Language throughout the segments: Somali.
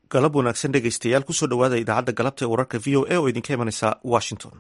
galab wanaagsan dhegaystayaal kusoo dhowaada idaacadda galabta ee wararka v o a oo idinka imanaysa washington.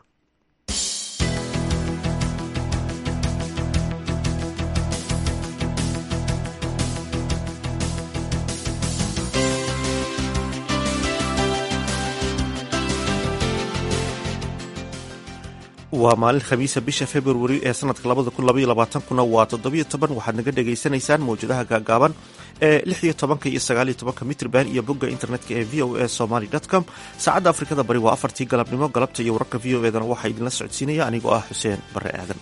waa maalin khamiisa bisha februari ee sanadka 2022 waa 17 waxaad naga dhegaysanaysaan mawjadaha gaagaaban ee 16 iyo 19 mitrban iyo bogga internetka ee v o a somaly.com. saacadda afrikada bari waa 4tii galabnimo. galabta iyo wararka v o edana waxaa idinla socodsiinaya anigoo ah xuseen bare aadan.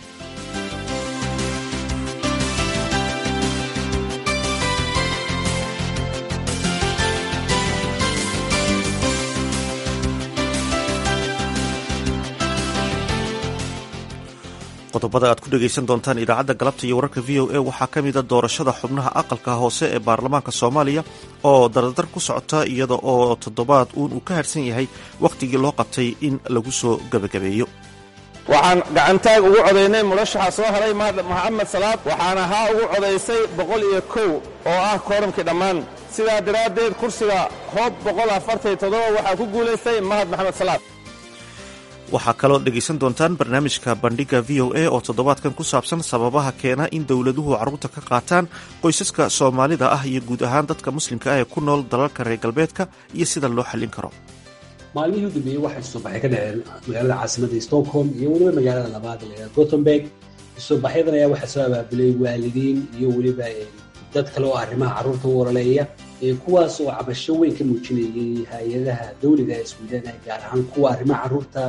qodobada aad ku dhegaysan doontaan idaacadda galabta iyo wararka v o a waxaa ka mida doorashada xubnaha aqalka hoose ee baarlamaanka soomaaliya oo dardar ku socota iyada oo toddobaad uu ka harsan yahay wakhtigii loo qabtay in lagu soo gebagabeeyo. waxaan gacantaag ugu codaynay murashaxa soo haray maxamed salaad waxaana haa ugu codaysay 101 oo ah kooramkii dhammaan. sidaa daraaddeed kursiga hoob 147 waxaa ku guulaystay mahad maxamed salaad. waxaa kaloo dhegaysan doontaan barnaamijka bandhiga v o a oo toddobaadkan ku saabsan sababaha keena in dowladuhu carruurta ka qaataan qoysaska soomaalida ah iyo guud ahaan dadka muslimka ah ee ku nool dalalka reer galbeedka iyo sida loo xallin karo. maalmihii u dambeeyey waxay soobaxay ka dhaceen magaalada caasimada stockholm iyo weliba magaalada labaad ee gothenburg. soobaxyadan ayaa waxaa soo abaabulay waalidiin iyo weliba dad kale oo arrimaha carruurta u ololeeya kuwaas oo cabasho weyn ka muujinayay hay-adaha dawliga ee sweden gaar ahaan kuwa arrimaha carruurta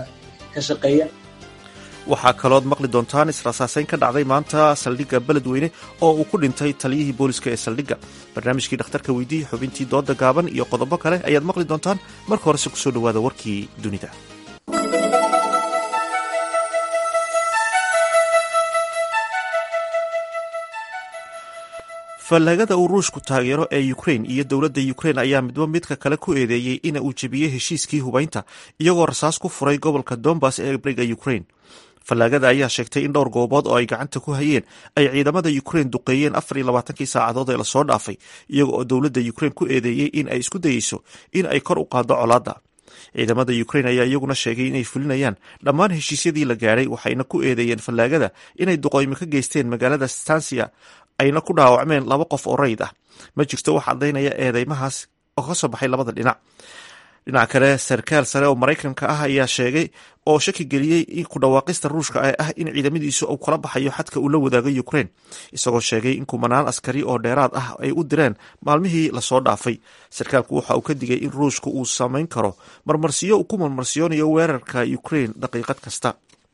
waxaa kalood maqli doontaan israasaaseyn ka dhacday maanta saldhigga beledweyne oo uu ku dhintay taliyihii booliska ee saldhigga. barnaamijkii dhakhtarka weydiiyey, xubintii dooda gaaban iyo qodobo kale ayaad maqli doontaan. marka horese kusoo dhowaada warkii dunida. fallaagada uu ruushku taageero ee ukrain iyo dowladda ukrain ayaa midba midka kale ku eedeeyey in uu jebiyey heshiiskii hubaynta iyagoo rasaas ku furay gobolka donbas ee bariga ukrain. fallaagada ayaa sheegtay in dhowr goobood oo ay gacanta ku hayeen ay ciidamada ukrain duqeeyeen 24 saacadood ee lasoo dhaafay, iyaga oo dowladda ukrain ku eedeeyey in ay isku dayeyso in ay kor u qaaddo colaadda. ciidamada ukrain ayaa iyaguna sheegay inay fulinayaan dhammaan heshiisyadii la gaadhay, waxayna ku eedeeyeen fallaagada inay duqeymo ka geysteen magaalada stansia ayna ku dhaawacmeen 2 qof oo rayid ah. ma jirto wax caddaynaya eedeymahaas oo ka soo baxay labada dhinac. dhinaca kale, sarkaal sare oo maraykanka ah ayaa sheegay oo shaki geliyey in ku dhawaaqista ruushka ee ah in ciidamadiisu uu kala baxayo xadka uu la wadaago ukrain, isagoo sheegay in kumanaan askari oo dheeraad ah ay u direen maalmihii lasoo dhaafay. sarkaalku waxa uu ka digay in ruushku uu samayn karo marmarsiyo uu ku marmarsiyoonayo weerarka ukrain daqiiqad kasta.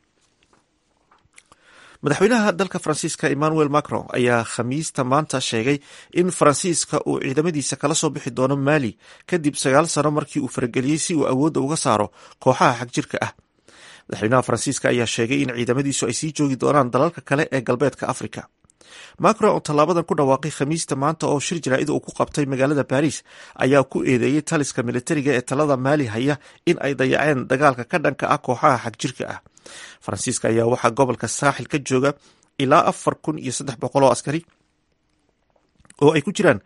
madaxweynaha dalka faransiiska emmanuel macron ayaa khamiista maanta sheegay in faransiiska uu ciidamadiisa kala soo bixi doono mali kadib 9 sano markii uu farageliyey si uu awoodda uga saaro kooxaha xagjirka ah. madaxweynaha faransiiska ayaa sheegay in ciidamadiisu ay sii joogi doonaan dalalka kale ee galbeedka afrika. macron oo tallaabadan ku dhawaaqay khamiista maanta oo shir jaraa'id uu ku qabtay magaalada baris ayaa ku eedeeyey taliska militariga ee talada maali haya in ay dayaceen dagaalka ka dhanka ah kooxaha xagjirka ah. faransiiska ayaa waxaa gobolka saaxil ka jooga ilaa 4,300 oo askari oo ay ku jiraan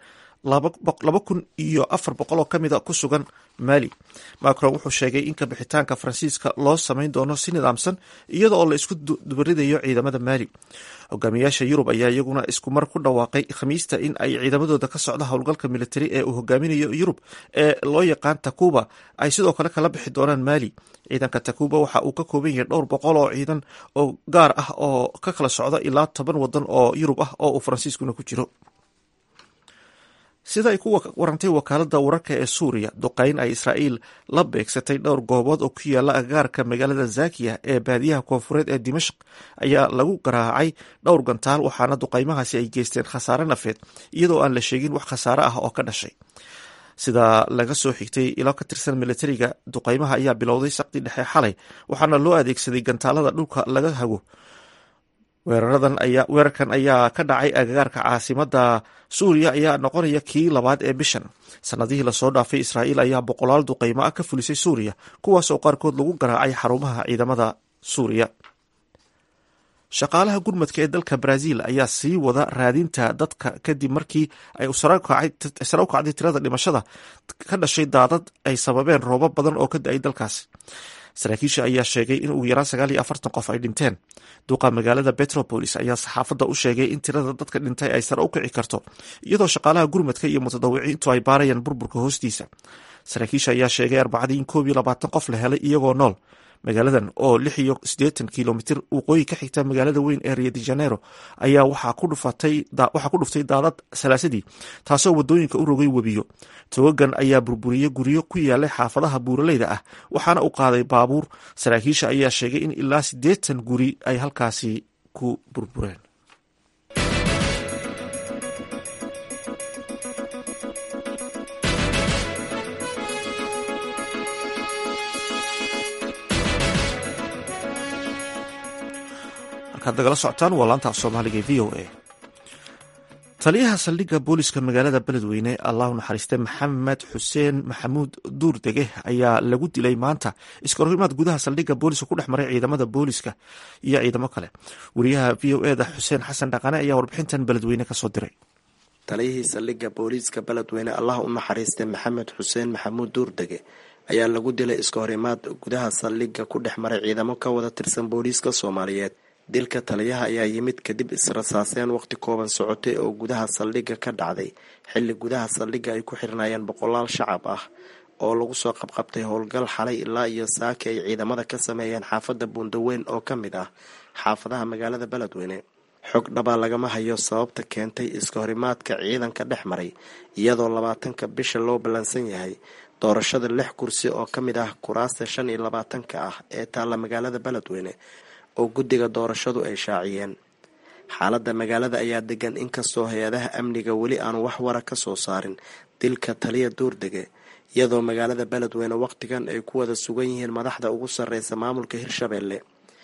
2,400 oo ka mida ku sugan mali. macron wuxuu sheegay in kabixitaanka faransiiska loo samayn doono si nidaamsan iyada oo la isku dubaridayo ciidamada mali. hogaamiyaasha yurub ayaa iyaguna iskumar ku dhawaaqay khamiista in ay ciidamadooda ka socda howlgalka militari ee uu hogaaminayo yurub ee loo yaqaan takuba ay sidoo kale kala bixi doonaan mali. ciidanka takuba waxa uu ka kooban yahay dhowr boqol oo ciidan oo gaar ah oo ka kala socda ilaa 10 wadan oo yurub ah oo uu faransiiskuna ku jiro. sida ay ku warantay wakaaladda wararka ee suuriya, duqayn ay israa'iil la beegsatay dhowr goobood oo ku yaala agagaarka magaalada zakiya ee baadiyaha koonfureed ee dimashq ayaa lagu garaacay dhowr gantaal, waxaana duqaymahaasi ay geysteen khasaare nafeed iyadoo aan la sheegin wax khasaare ah oo ka dhashay. sida laga soo xigtay ilo ka tirsan militariga, duqaymaha ayaa bilowday saqdi dhexe xalay, waxaana loo adeegsaday gantaalada dhulka laga hago. weerarkan ayaa ka dhacay agagaarka caasimada suuriya ayaa noqonaya kii labaad ee bishan. sanadihii lasoo dhaafay israa'iil ayaa 100 duqaymo ah ka fulisay suuriya, kuwaas oo qaarkood lagu garaacay xarumaha ciidamada suuriya. shaqaalaha gurmadka ee dalka Brazil ayaa sii wada raadinta dadka kadib markii ay sare u kacday tirada dhimashada ka dhashay daadad ay sababeen roobab badan oo ka da'ay dalkaasi. saraakiisha ayaa sheegay in ugu yaraan 49 qof ay dhinteen. duqa magaalada Petropolis ayaa saxaafadda u sheegay in tirada dadka dhintay ay sare u kici karto iyadoo shaqaalaha gurmadka iyo mutadawiciintu ay baarayaan burburka hoostiisa. saraakiisha ayaa sheegay Arbacadii in 21 qof la helay iyagoo nool. magaaladan oo 86 kilomitir waqooyi ka xigta magaalada weyn ee Rio de Janeiro ayaa waxaa ku dhuftay daadad salaasadii, taasoo wadooyinka u rogay webiyo. togagan ayaa burburiyey guryo ku yaalay xaafadaha buuraleyda ah, waxaana u qaaday baabuur. saraakiisha ayaa sheegay in ilaa 80 guri ay halkaasi ku burbureen. dagala socotaan waa laanta af soomaaliga ee VOA. taliyaha saldhigga booliska magaalada beledweyne allahu naxariiste maxamed xuseen maxamuud duurdege ayaa lagu dilay maanta iskahorimaad gudaha saldhigga booliska ku dhex maray ciidamada booliska iyo ciidamo kale. wariyaha VOA da xuseen xasan dhaqane ayaa warbixintan beledweyne kasoo diray. taliyihii saldhigga booliiska beledweyne allah u naxariiste maxamed xuseen maxamuud duurdege ayaa lagu dilay iskahorimaad gudaha saldhigga ku dhex maray ciidamo ka wada tirsan booliiska soomaaliyeed. dilka taliyaha ayaa yimid kadib israsaaseen waqti kooban socotay oo gudaha saldhigga ka dhacday xilli gudaha saldhigga ay ku xirnaayeen boqolaal shacab ah oo lagu soo qabqabtay howlgal xalay ilaa iyo saaki ay ciidamada ka sameeyeen xaafadda buundaweyn oo ka mid ah xaafadaha magaalada beledweyne. xog dhabaa lagama hayo sababta keentay iskahorimaadka ciidanka dhex maray iyadoo 20 bisha loo ballansan yahay doorashada 6 kursi oo ka mid ah kuraasta 25 ah ee taalla magaalada beledweyne oo guddiga doorashadu ay shaaciyeen. xaaladda magaalada ayaa degan inkastoo hay-adaha amniga weli aan wax wara ka soo saarin dilka taliya duurdege, iyadoo magaalada beledweyne waqtigan ay ku wada sugan yihiin madaxda ugu sarreysa maamulka hirshabeelle.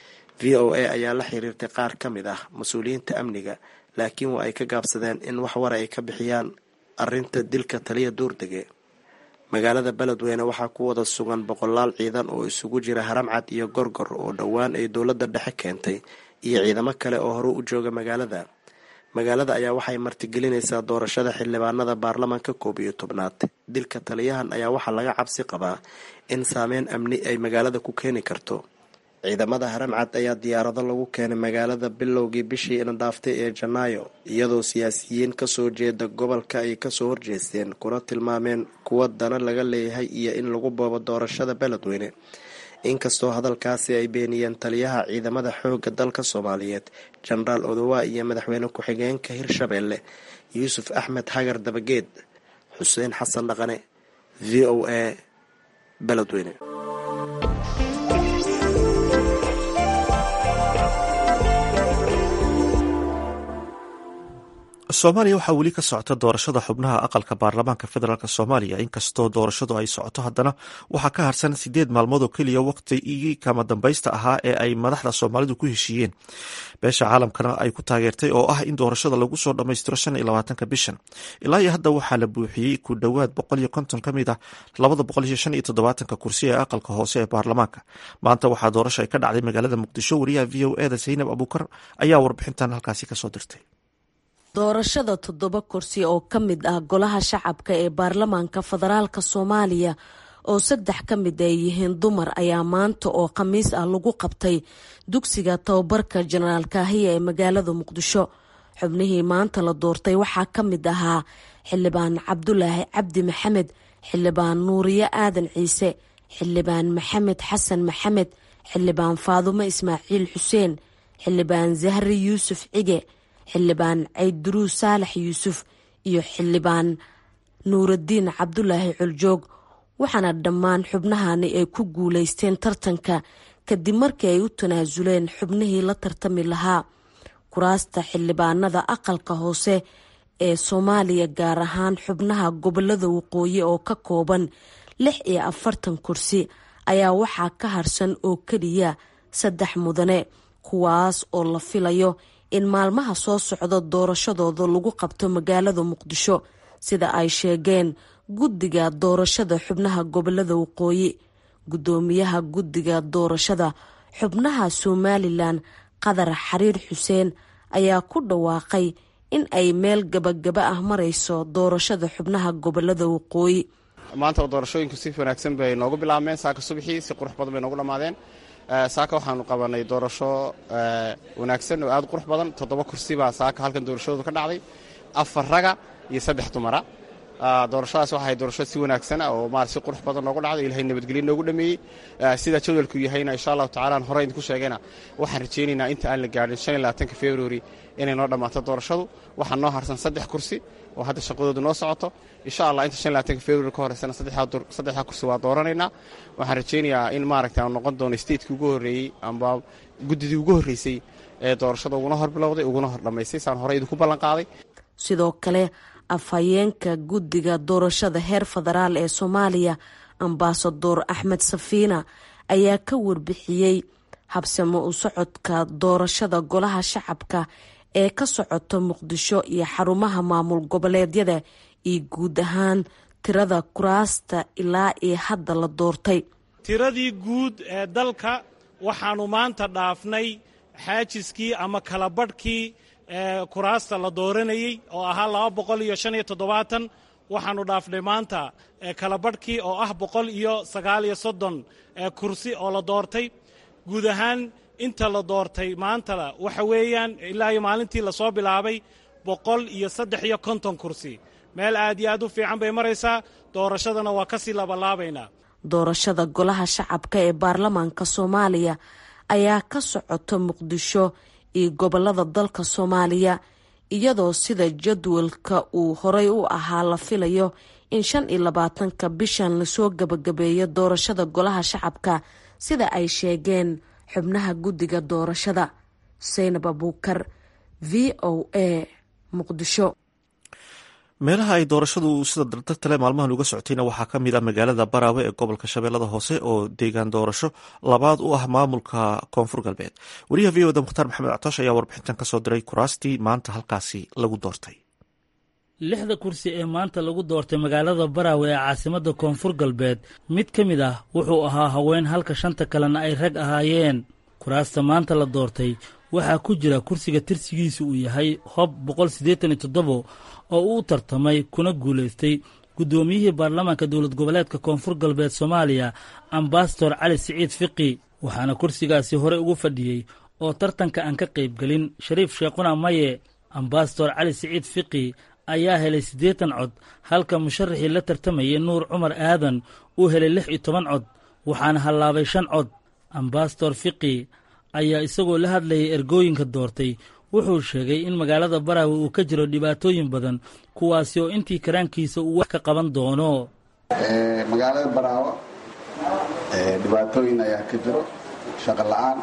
VOA ayaa la xiriirtay qaar ka mid ah mas-uuliyiinta amniga, laakiin waa ay ka gaabsadeen in wax wara ay ka bixiyaan arrinta dilka taliya duurdege. magaalada beledweyne waxaa ku wada sugan boqolaal ciidan oo isugu jira haramcad iyo gorgor oo dhowaan ay dowladda dhexe keentay iyo ciidamo kale oo hore u jooga magaalada. magaalada ayaa waxay martigelinaysaa doorashada xildhibaanada baarlamaanka 11aad. dilka taliyahan ayaa waxaa laga cabsi qabaa in saameyn amni ay magaalada ku keeni karto. ciidamada haramcad ayaa diyaarado lagu keenay magaalada bilowgii bishii indhaaftay ee Janaayo, iyadoo siyaasiyiin kasoo jeeda gobolka ay kasoo horjeesteen kuna tilmaameen kuwa dana laga leeyahay iyo in lagu boobo doorashada beledweyne. inkastoo hadalkaasi ay beeniyeen taliyaha ciidamada xoogga dalka Soomaaliyeed Generaal Odowa iyo madaxweyne ku-xigeenka Hirshabeelle Yuusuf Axmed Hagar Dabageed. xuseen xasan dhaqane, VOA, beledweyne. soomaaliya waxaa weli ka socota doorashada xubnaha aqalka baarlamaanka federaalk soomaaliya. inkastoo doorashadu ay socoto, haddana waxaa ka harsan 8 maalmood oo keliya waqtigii kama dambaysta ahaa ee ay madaxda soomaalidu ku heshiiyeen. beesha caalamkana ay ku taageertay oo ah in doorashada lagu soo dhammaystiro 25 bishan. ilaa iyo hadda waxaa la buuxiyey ku dhowaad 150 ka mid ah 275 kursi ee aqalka hoose ee baarlamaanka. maanta waxaa doorasho ay ka dhacday magaalada muqdisho. wariyaha VOA da Zaynab Abuukar ayaa warbixintan halkaasi kasoo dirtay. doorashada 7 kursi oo ka mid ah golaha shacabka ee baarlamaanka federaalka Soomaaliya oo 3 ka mid ay yihiin dumar ayaa maanta oo khamiis ah lagu qabtay dugsiga tababarka Generaal Kaahiye ee magaalada Muqdisho. xubnihii maanta la doortay waxaa ka mid ahaa xildhibaan Cabdulaahi Cabdi Maxamed, xildhibaan Nuuriye Aadan Ciise, xildhibaan Maxamed Xasan Maxamed, xildhibaan Faadumo Ismaaciil Xuseen, xildhibaan Zahri Yuusuf Cige, xildhibaan Cayduruus Saalax Yuusuf iyo xildhibaan Nuuraddiin Cabdulaahi Culjoog. waxaana dhammaan xubnahani ay ku guulaysteen tartanka kadib markii ay u tanaasuleen xubnihii la tartami lahaa. kuraasta xildhibaanada aqalka hoose ee Soomaaliya, gaar ahaan xubnaha gobolada waqooyi oo ka kooban 46 kursi, ayaa waxaa ka harsan oo keliya 3 mudane, kuwaas oo la filayo in maalmaha soo socda doorashadooda lagu qabto magaalada Muqdisho, sida ay sheegeen guddiga doorashada xubnaha gobolada waqooyi. gudoomiyaha guddiga doorashada xubnaha Somalilan qadar xariir xuseen ayaa ku dhawaaqay in ay meel gabagaba ah marayso doorashada xubnaha gobolada waqooyi. maanta doorashooyinku si wanaagsan bay noogu bilaabmeen. saaka subaxii si qurux badan bay noogu dhammaadeen. saaka waxaanu qabanay doorasho wanaagsan oo aad qurux badan. 7 kursi baa saaka halkan doorashadoodu ka dhacday, 4 raga iyo 3 dumara. doorashadaas waxay doorasho si wanaagsan oo si qurux badan noogu dhacday. ilaahay nabadgelyo noogu dhameeyey. sida jadwalku yahayna insha allahu tacaala hore idinku sheegayna waxaan rajaynaynaa inta aan la gaadhin 25 February inay noo dhammaato doorashadu. waxaa noo harsan 3 kursi oo hadda shaqadoodu noo socoto. insha allah inta 25 February ka horeysana 3 kursi waa dooranaynaa. waxaan rajaynayaa in aan noqon doono statekii ugu horreeyey amba guddidii ugu horreysay ee doorashada uguna hor bilowday uguna hor dhammaystay saan hore idinku ballan qaaday. sidoo kale afhayeenka guddiga doorashada heer federaal ee Soomaaliya ambaasador Axmed Safiina ayaa ka warbixiyey habsamo u socodka doorashada golaha shacabka ee ka socota Muqdisho iyo xarumaha maamul goboleedyada iyo guud ahaan tirada kuraasta ilaa iyo hadda la doortay. tiradii guud ee dalka waxaanu maanta dhaafnay xaajiskii ama kala badhkii kuraasta la dooranayey oo ahaa 275. waxaanu dhaafnay maanta kala badhkii oo ah 139 kursi oo la doortay. guud ahaan inta la doortay maanta waxa weeyaan ilaa iyo maalintii la soo bilaabay 153 kursi. meel aad iyo aad u fiican bay maraysaa. doorashadana waa kasii labalaabaynaa. doorashada golaha shacabka ee baarlamaanka Soomaaliya ayaa ka socota Muqdisho iyo gobolada dalka Soomaaliya, iyadoo sida jadwalka uu horay u ahaa la filayo in 25 bishan lasoo gabagabeeyo doorashada golaha shacabka sida ay sheegeen xubnaha guddiga doorashada. Zaynab Abuukar, VOA, Muqdisho. meelaha ay doorashadu sida dardartale maalmahan uga socotayna waxaa ka mid ah magaalada Baraawe ee gobolka Shabeellada Hoose oo deegaan doorasho labaad u ah maamulka Koonfur Galbeed. wariyaha VOA Mukhtaar Maxamed Catosh ayaa warbixintan ka soo diray kuraastii maanta halkaasi lagu doortay. 6 kursi ee maanta lagu doortay magaalada Baraawe ee caasimadda Koonfur Galbeed mid ka mid ah wuxuu ahaa haween halka 5 kalena ay rag ahaayeen. kuraasta maanta la doortay waxaa ku jira kursiga tirsigiisu uu yahay Hob 187 oo uu tartamay kuna guulaystay guddoomiyihii baarlamaanka dowlad goboleedka Koonfur Galbeed Soomaaliya ambassador Cali Siciid Fiqi. waxaana kursigaasi hore ugu fadhiyey oo tartanka aan ka qayb galin Shariif Sheekhuna Maye. ambassador Cali Siciid Fiqi ayaa helay 80 cod halka musharaxii la tartamayay Nuur Cumar Aadan uu helay 16 cod waxaana halaabay 5 cod. ambassador Fiqi ayaa isagoo la hadlayay ergooyinka doortay wuxuu sheegay in magaalada Baraawe uu ka jiro dhibaatooyin badan kuwaasi oo intii karaankiisa uu wax ka qaban doono. magaalada Baraawe dhibaatooyin ayaa ka jiro, shaqo la'aan,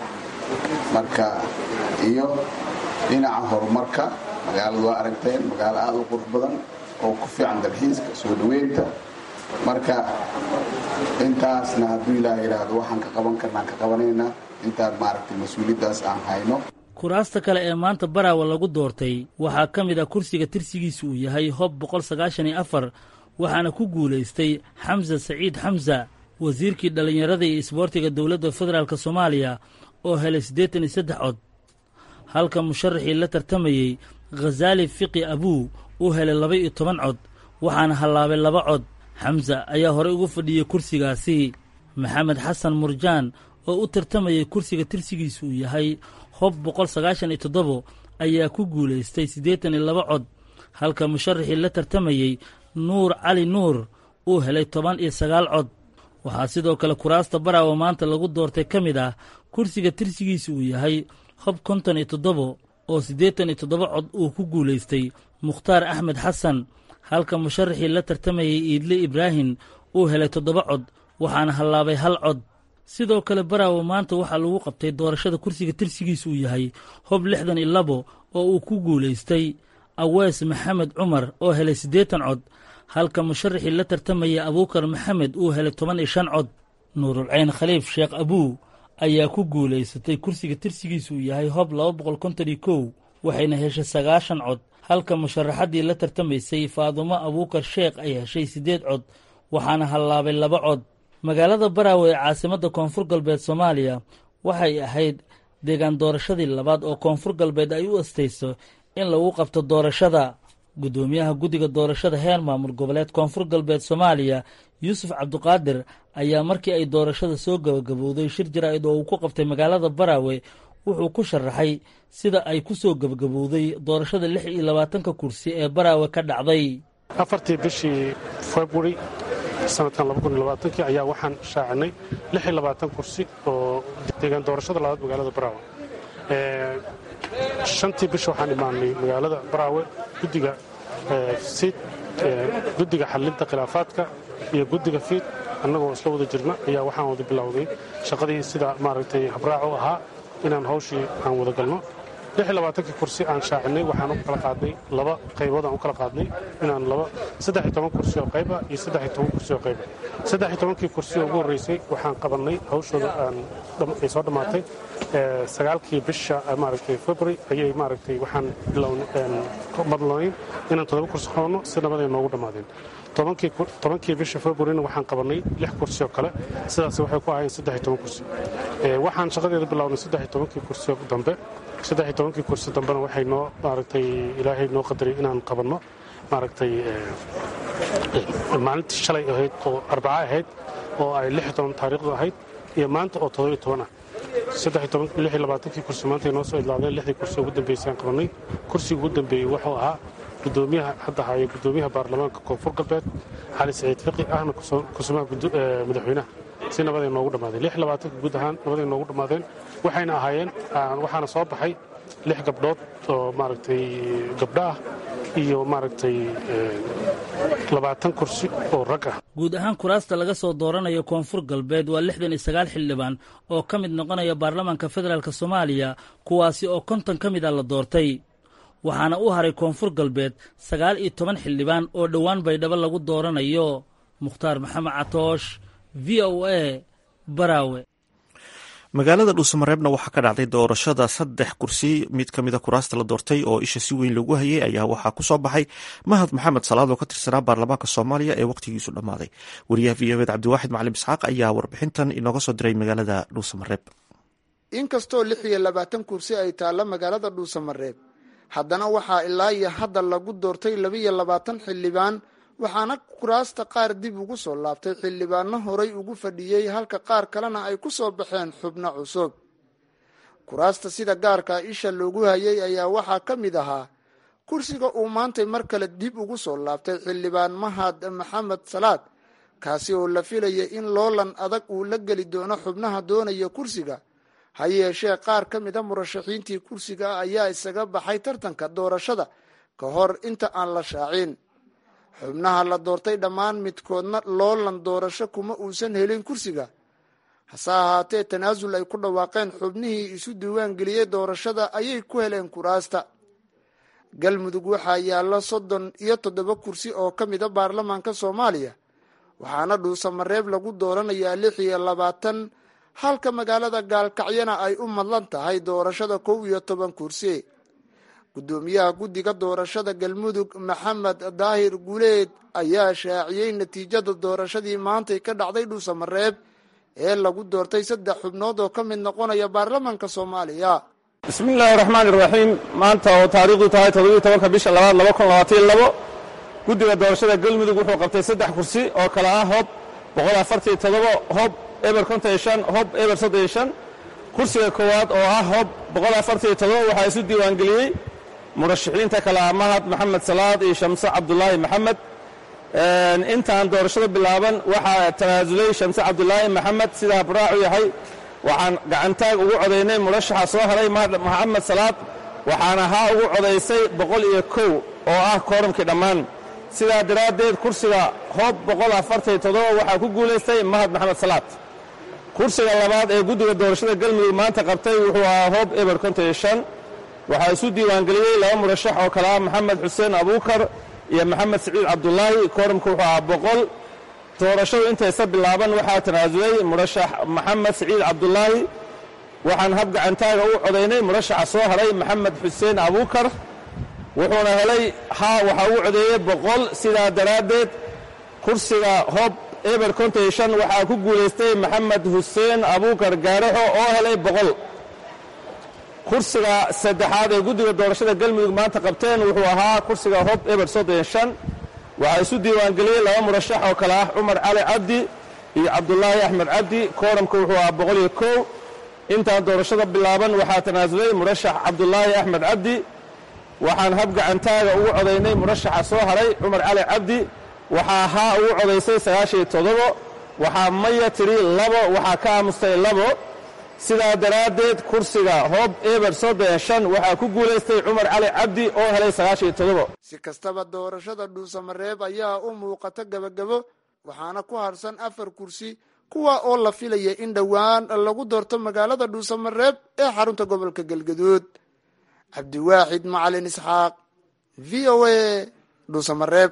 marka iyo dhinaca horumarka. magaaladu waa aragteen magaalo aad u qurux badan oo ku fiican dalxiiska soo dhaweynta. marka intaasna hadduu ilaaha yidhaahdo waxaan ka qaban karnaan ka qabanaynaa intaan mas-uuliyaddaas aan hayno. kuraasta kale ee maanta Baraawe lagu doortay waxaa ka mid ah kursiga tirsigiisu uu yahay Hob 194 waxaana ku guulaystay Xamza Saciid Xamza, wasiirkii dhallinyarada iyo isboortiga dowladda federaalka Soomaaliya oo helay 83 cod halka musharaxii la tartamayey Ghazali Fiqi Abuu uu helay 12 cod waxaana halaabay 2 cod. Xamza ayaa hore ugu fadhiyey kursigaasi. Maxamed Xasan Murjaan oo u tartamayay kursiga tirsigiisu uu yahay Hob 197 ayaa ku guulaystay 82 cod halka musharaxii la tartamayey Nuur Cali Nuur uu helay 19 cod. waxaa sidoo kale kuraasta Baraawe maanta lagu doortay ka mid ah kursiga tirsigiisu uu yahay Hob 57 oo 87 cod uu ku guulaystay Mukhtaar Axmed Xasan halka musharaxii la tartamayey Iidle Ibraahim uu helay 7 cod waxaana halaabay 1 cod. sidoo kale Baraawe maanta waxaa lagu qabtay doorashada kursiga tirsigiisu uu yahay Hob 62 oo uu ku guulaystay Awees Maxamed Cumar oo helay 80 cod halka musharaxii la tartamayay Abuukar Maxamed uu helay 15 cod. Nuurul Cayn Khaliif Sheekh Abuu ayaa ku guulaysatay kursiga tirsigiisu uu yahay Hob 251 waxayna heshay 90 cod halka musharaxadii la tartamaysay Faadumo Abuukar Sheekh ay heshay 8 cod waxaana halaabay 2 cod. magaalada Baraawe ee caasimadda Koonfur Galbeed Soomaaliya waxay ahayd deegaan doorashadii labaad oo koonfur galbeed ay u astayso in lagu qabto doorashada. guddoomiyaha guddiga doorashada heer maamul goboleed koonfur galbeed soomaaliya yuusuf cabdiqaadir ayaa markii ay doorashada soo gabagabowday shir jaraa'id oo uu ku qabtay magaalada baraawe wuxuu ku sharaxay sida ay ku soo gabagabowday doorashada 26 kursi ee baraawe ka dhacday. 4 bishii February sanadkan 2020 ayaa waxaan shaacinay 26 kursi oo deegaan doorashada labaad magaalada baraawe. 5 bish waxaan imaanay magaalada baraawe guddiga xalinta khilaafaadka iyo guddiga fiid annagoo isla wada jirna ayaa waxaan wada bilowday shaqadii sida maaragtay habraaco ahaa inaan hawshii aan wada galno. 26 kursi aan shaacinay waxaan u kala qaadnay laba qaybood aan u kala qaadnay inaan 13 kursi oo qayba iyo 13 kursi oo qayba. 13 kursi oo ugu horeysay waxaan qabanay hawshooda ay soo dhamaatay 9 bisha maaragtay February ayay maaragtay waxaan bilownay inaan 7 kursi qabanno si nabad ay noogu dhamaadeen. 10 bisha February waxaan qabanay 6 kursi oo kale sidaas waxay ku ahaayeen 13 kursi. waxaan shaqadeeda bilownay 13 kursi oo dambe 13 kursi dambena waxay noo maaragtay ilaahay noo qadaray inaan qabanno maaragtay maalintii shalay ahayd oo Arbaca ahayd oo ay 16 taariikhdu ahayd iyo maanta oo 17 ah. 26 kursi maanta noo soo idlaadeen 6 kursi ugu dambeysay aan qabanay. kursiga ugu dambeeyay wuxuu ahaa gudoomiyaha hadda haya gudoomiyaha baarlamaanka koonfur galbeed Cali Saciid Fiqi ahna kusumaha madaxweynaha si nabad ay noogu dhamaadeen. 26 guud ahaan nabad ay noogu dhamaadeen waxayna ahaayeen waxaana soo baxay 6 gabdhood oo maaragtay gabdho ah iyo maaragtay 20 kursi oo rag ah. guud ahaan kuraasta laga soo dooranayo koonfur galbeed waa 69 xildhibaan oo ka mid noqonaya baarlamaanka federaalk Soomaaliya kuwaasi oo 50 ka mid ah la doortay. waxaana u haray koonfur galbeed 19 xildhibaan oo dhowaan baydhabo lagu dooranayo. Mukhtaar Maxamed Catoosh, VOA, Baraawe. magaalada dhuusamareebna waxaa ka dhacday doorashada 3 kursi mid ka mida kuraasta la doortay oo isha si weyn lagu hayay ayaa waxaa ku soo baxay Mahad Maxamed Salaad oo ka tirsanaa baarlamaanka Soomaaliya ee waqtigiisu dhammaaday. wariyaha VOA Cabdiwaaxid Macalin Isxaaq ayaa warbixintan inooga soo diray magaalada dhuusamareeb. inkastoo 26 kursi ay taalla magaalada dhuusamareeb haddana waxaa ilaa iyo hadda lagu doortay 22 xildhibaan waxaana kuraasta qaar dib ugu soo laabtay xildhibaano horay ugu fadhiyey halka qaar kalena ay ku soo baxeen xubno cusub. kuraasta sida gaarka isha loogu hayay ayaa waxaa ka mid ahaa kursiga uu maantay mar kale dib ugu soo laabtay xildhibaan Mahad Maxamed Salaad kaasi oo la filayay in loolan adag uu la geli doono xubnaha doonaya kursiga. ha yeeshee qaar ka mida murashaxiintii kursiga ayaa isaga baxay tartanka doorashada ka hor inta aan la shaacin. xubnaha la doortay dhammaan midkoodna loolan doorasho kuma uusan helin kursiga hase ahaatee tanaasul ay ku dhawaaqeen xubnihii isu diiwaan geliyey doorashada ayay ku heleen kuraasta. galmudug waxaa yaalla 37 kursi oo ka mida baarlamaanka Soomaaliya waxaana dhuusamareeb lagu dooranayaa 26 halka magaalada Gaalkacyana ay u madlan tahay doorashada 11 kursi. gudoomiyaha guddiga doorashada galmudug Maxamed Daahir Guuleed ayaa shaaciyay natiijada doorashadii maantay ka dhacday dhuusamareeb ee lagu doortay 3 xubnood oo ka mid noqonaya baarlamaanka Soomaaliya. bismillaahi raxmaani raxiim maanta oo taariikhdu tahay 17 bisha 2022 guddiga doorashada galmudug wuxuu qabtay 3 kursi oo kala ah Hob 147 Hob eber 55 Hob eber 35. kursiga koowaad oo ah Hob 147 waxaa isu diiwaan geliyey murashaxiinta kala Mahad Maxamed Salaad iyo Shamse Cabdullaahi Maxamed. intaan doorashada bilaaban waxaa tanaasulay Shamse Cabdullaahi Maxamed sida baraacu yahay waxaan gacantaag ugu codaynay murashaxa soo haray Mahad Maxamed Salaad waxaana haa ugu codaysay 101 oo ah kooramkii dhammaan sidaa daraaddeed kursiga Hob 147 waxaa ku guulaystay Mahad Maxamed Salaad. kursiga labaad ee guddiga doorashada galmudug maanta qabtay wuxuu ahaa Hob eber 55 waxaa isu diiwaan geliyey 2 murashax oo kala ah Maxamed Xuseen Abuukar iyo Maxamed Saciid Cabdullaahi kooramku wuxuu ahaa 100. doorashadu intaysa bilaaban waxaa tanaasulay murashax Maxamed Saciid Cabdullaahi waxaan hab gacantaaga u codaynay murashaxa soo haray Maxamed Xuseen Abuukar wuxuuna helay waxaa ugu codeeyey 100 sidaa daraaddeed kursiga Hob eber 55 waxaa ku guulaystay Maxamed Xuseen Abuukar Gaaraxo oo helay 100. kursiga saddexaad ee guddiga doorashada galmudug maanta qabteen wuxuu ahaa kursiga hob eber 35 waxaa isu diiwaangeliyey 2 murashax oo kale ah cumar cali cabdi iyo cabdulaahi axmed cabdi kooramka wuxuu ahaa 101 intaan doorashada bilaaban waxaa tanaasulay murashax cabdulaahi axmed cabdi waxaan hab gacantaaga ugu codaynay murashaxa soo haray cumar cali cabdi waxaa haa ugu codaysay 97 waxaa maya tiri 2 waxaa ka aamustay 2 sidaa daraaddeed kursiga hoob eber 35 waxaa ku guulaystay cumar cali cabdi oo helay 97 si kastaba doorashada dhuusamareeb ayaa u muuqata gabagabo waxaana ku harsan 4 kursi kuwa oo la filaya in dhowaan lagu doorto magaalada dhuusamareeb ee xarunta gobolka galgaduud cabdiwaaxid macalin isxaaq VOA dhuusamareeb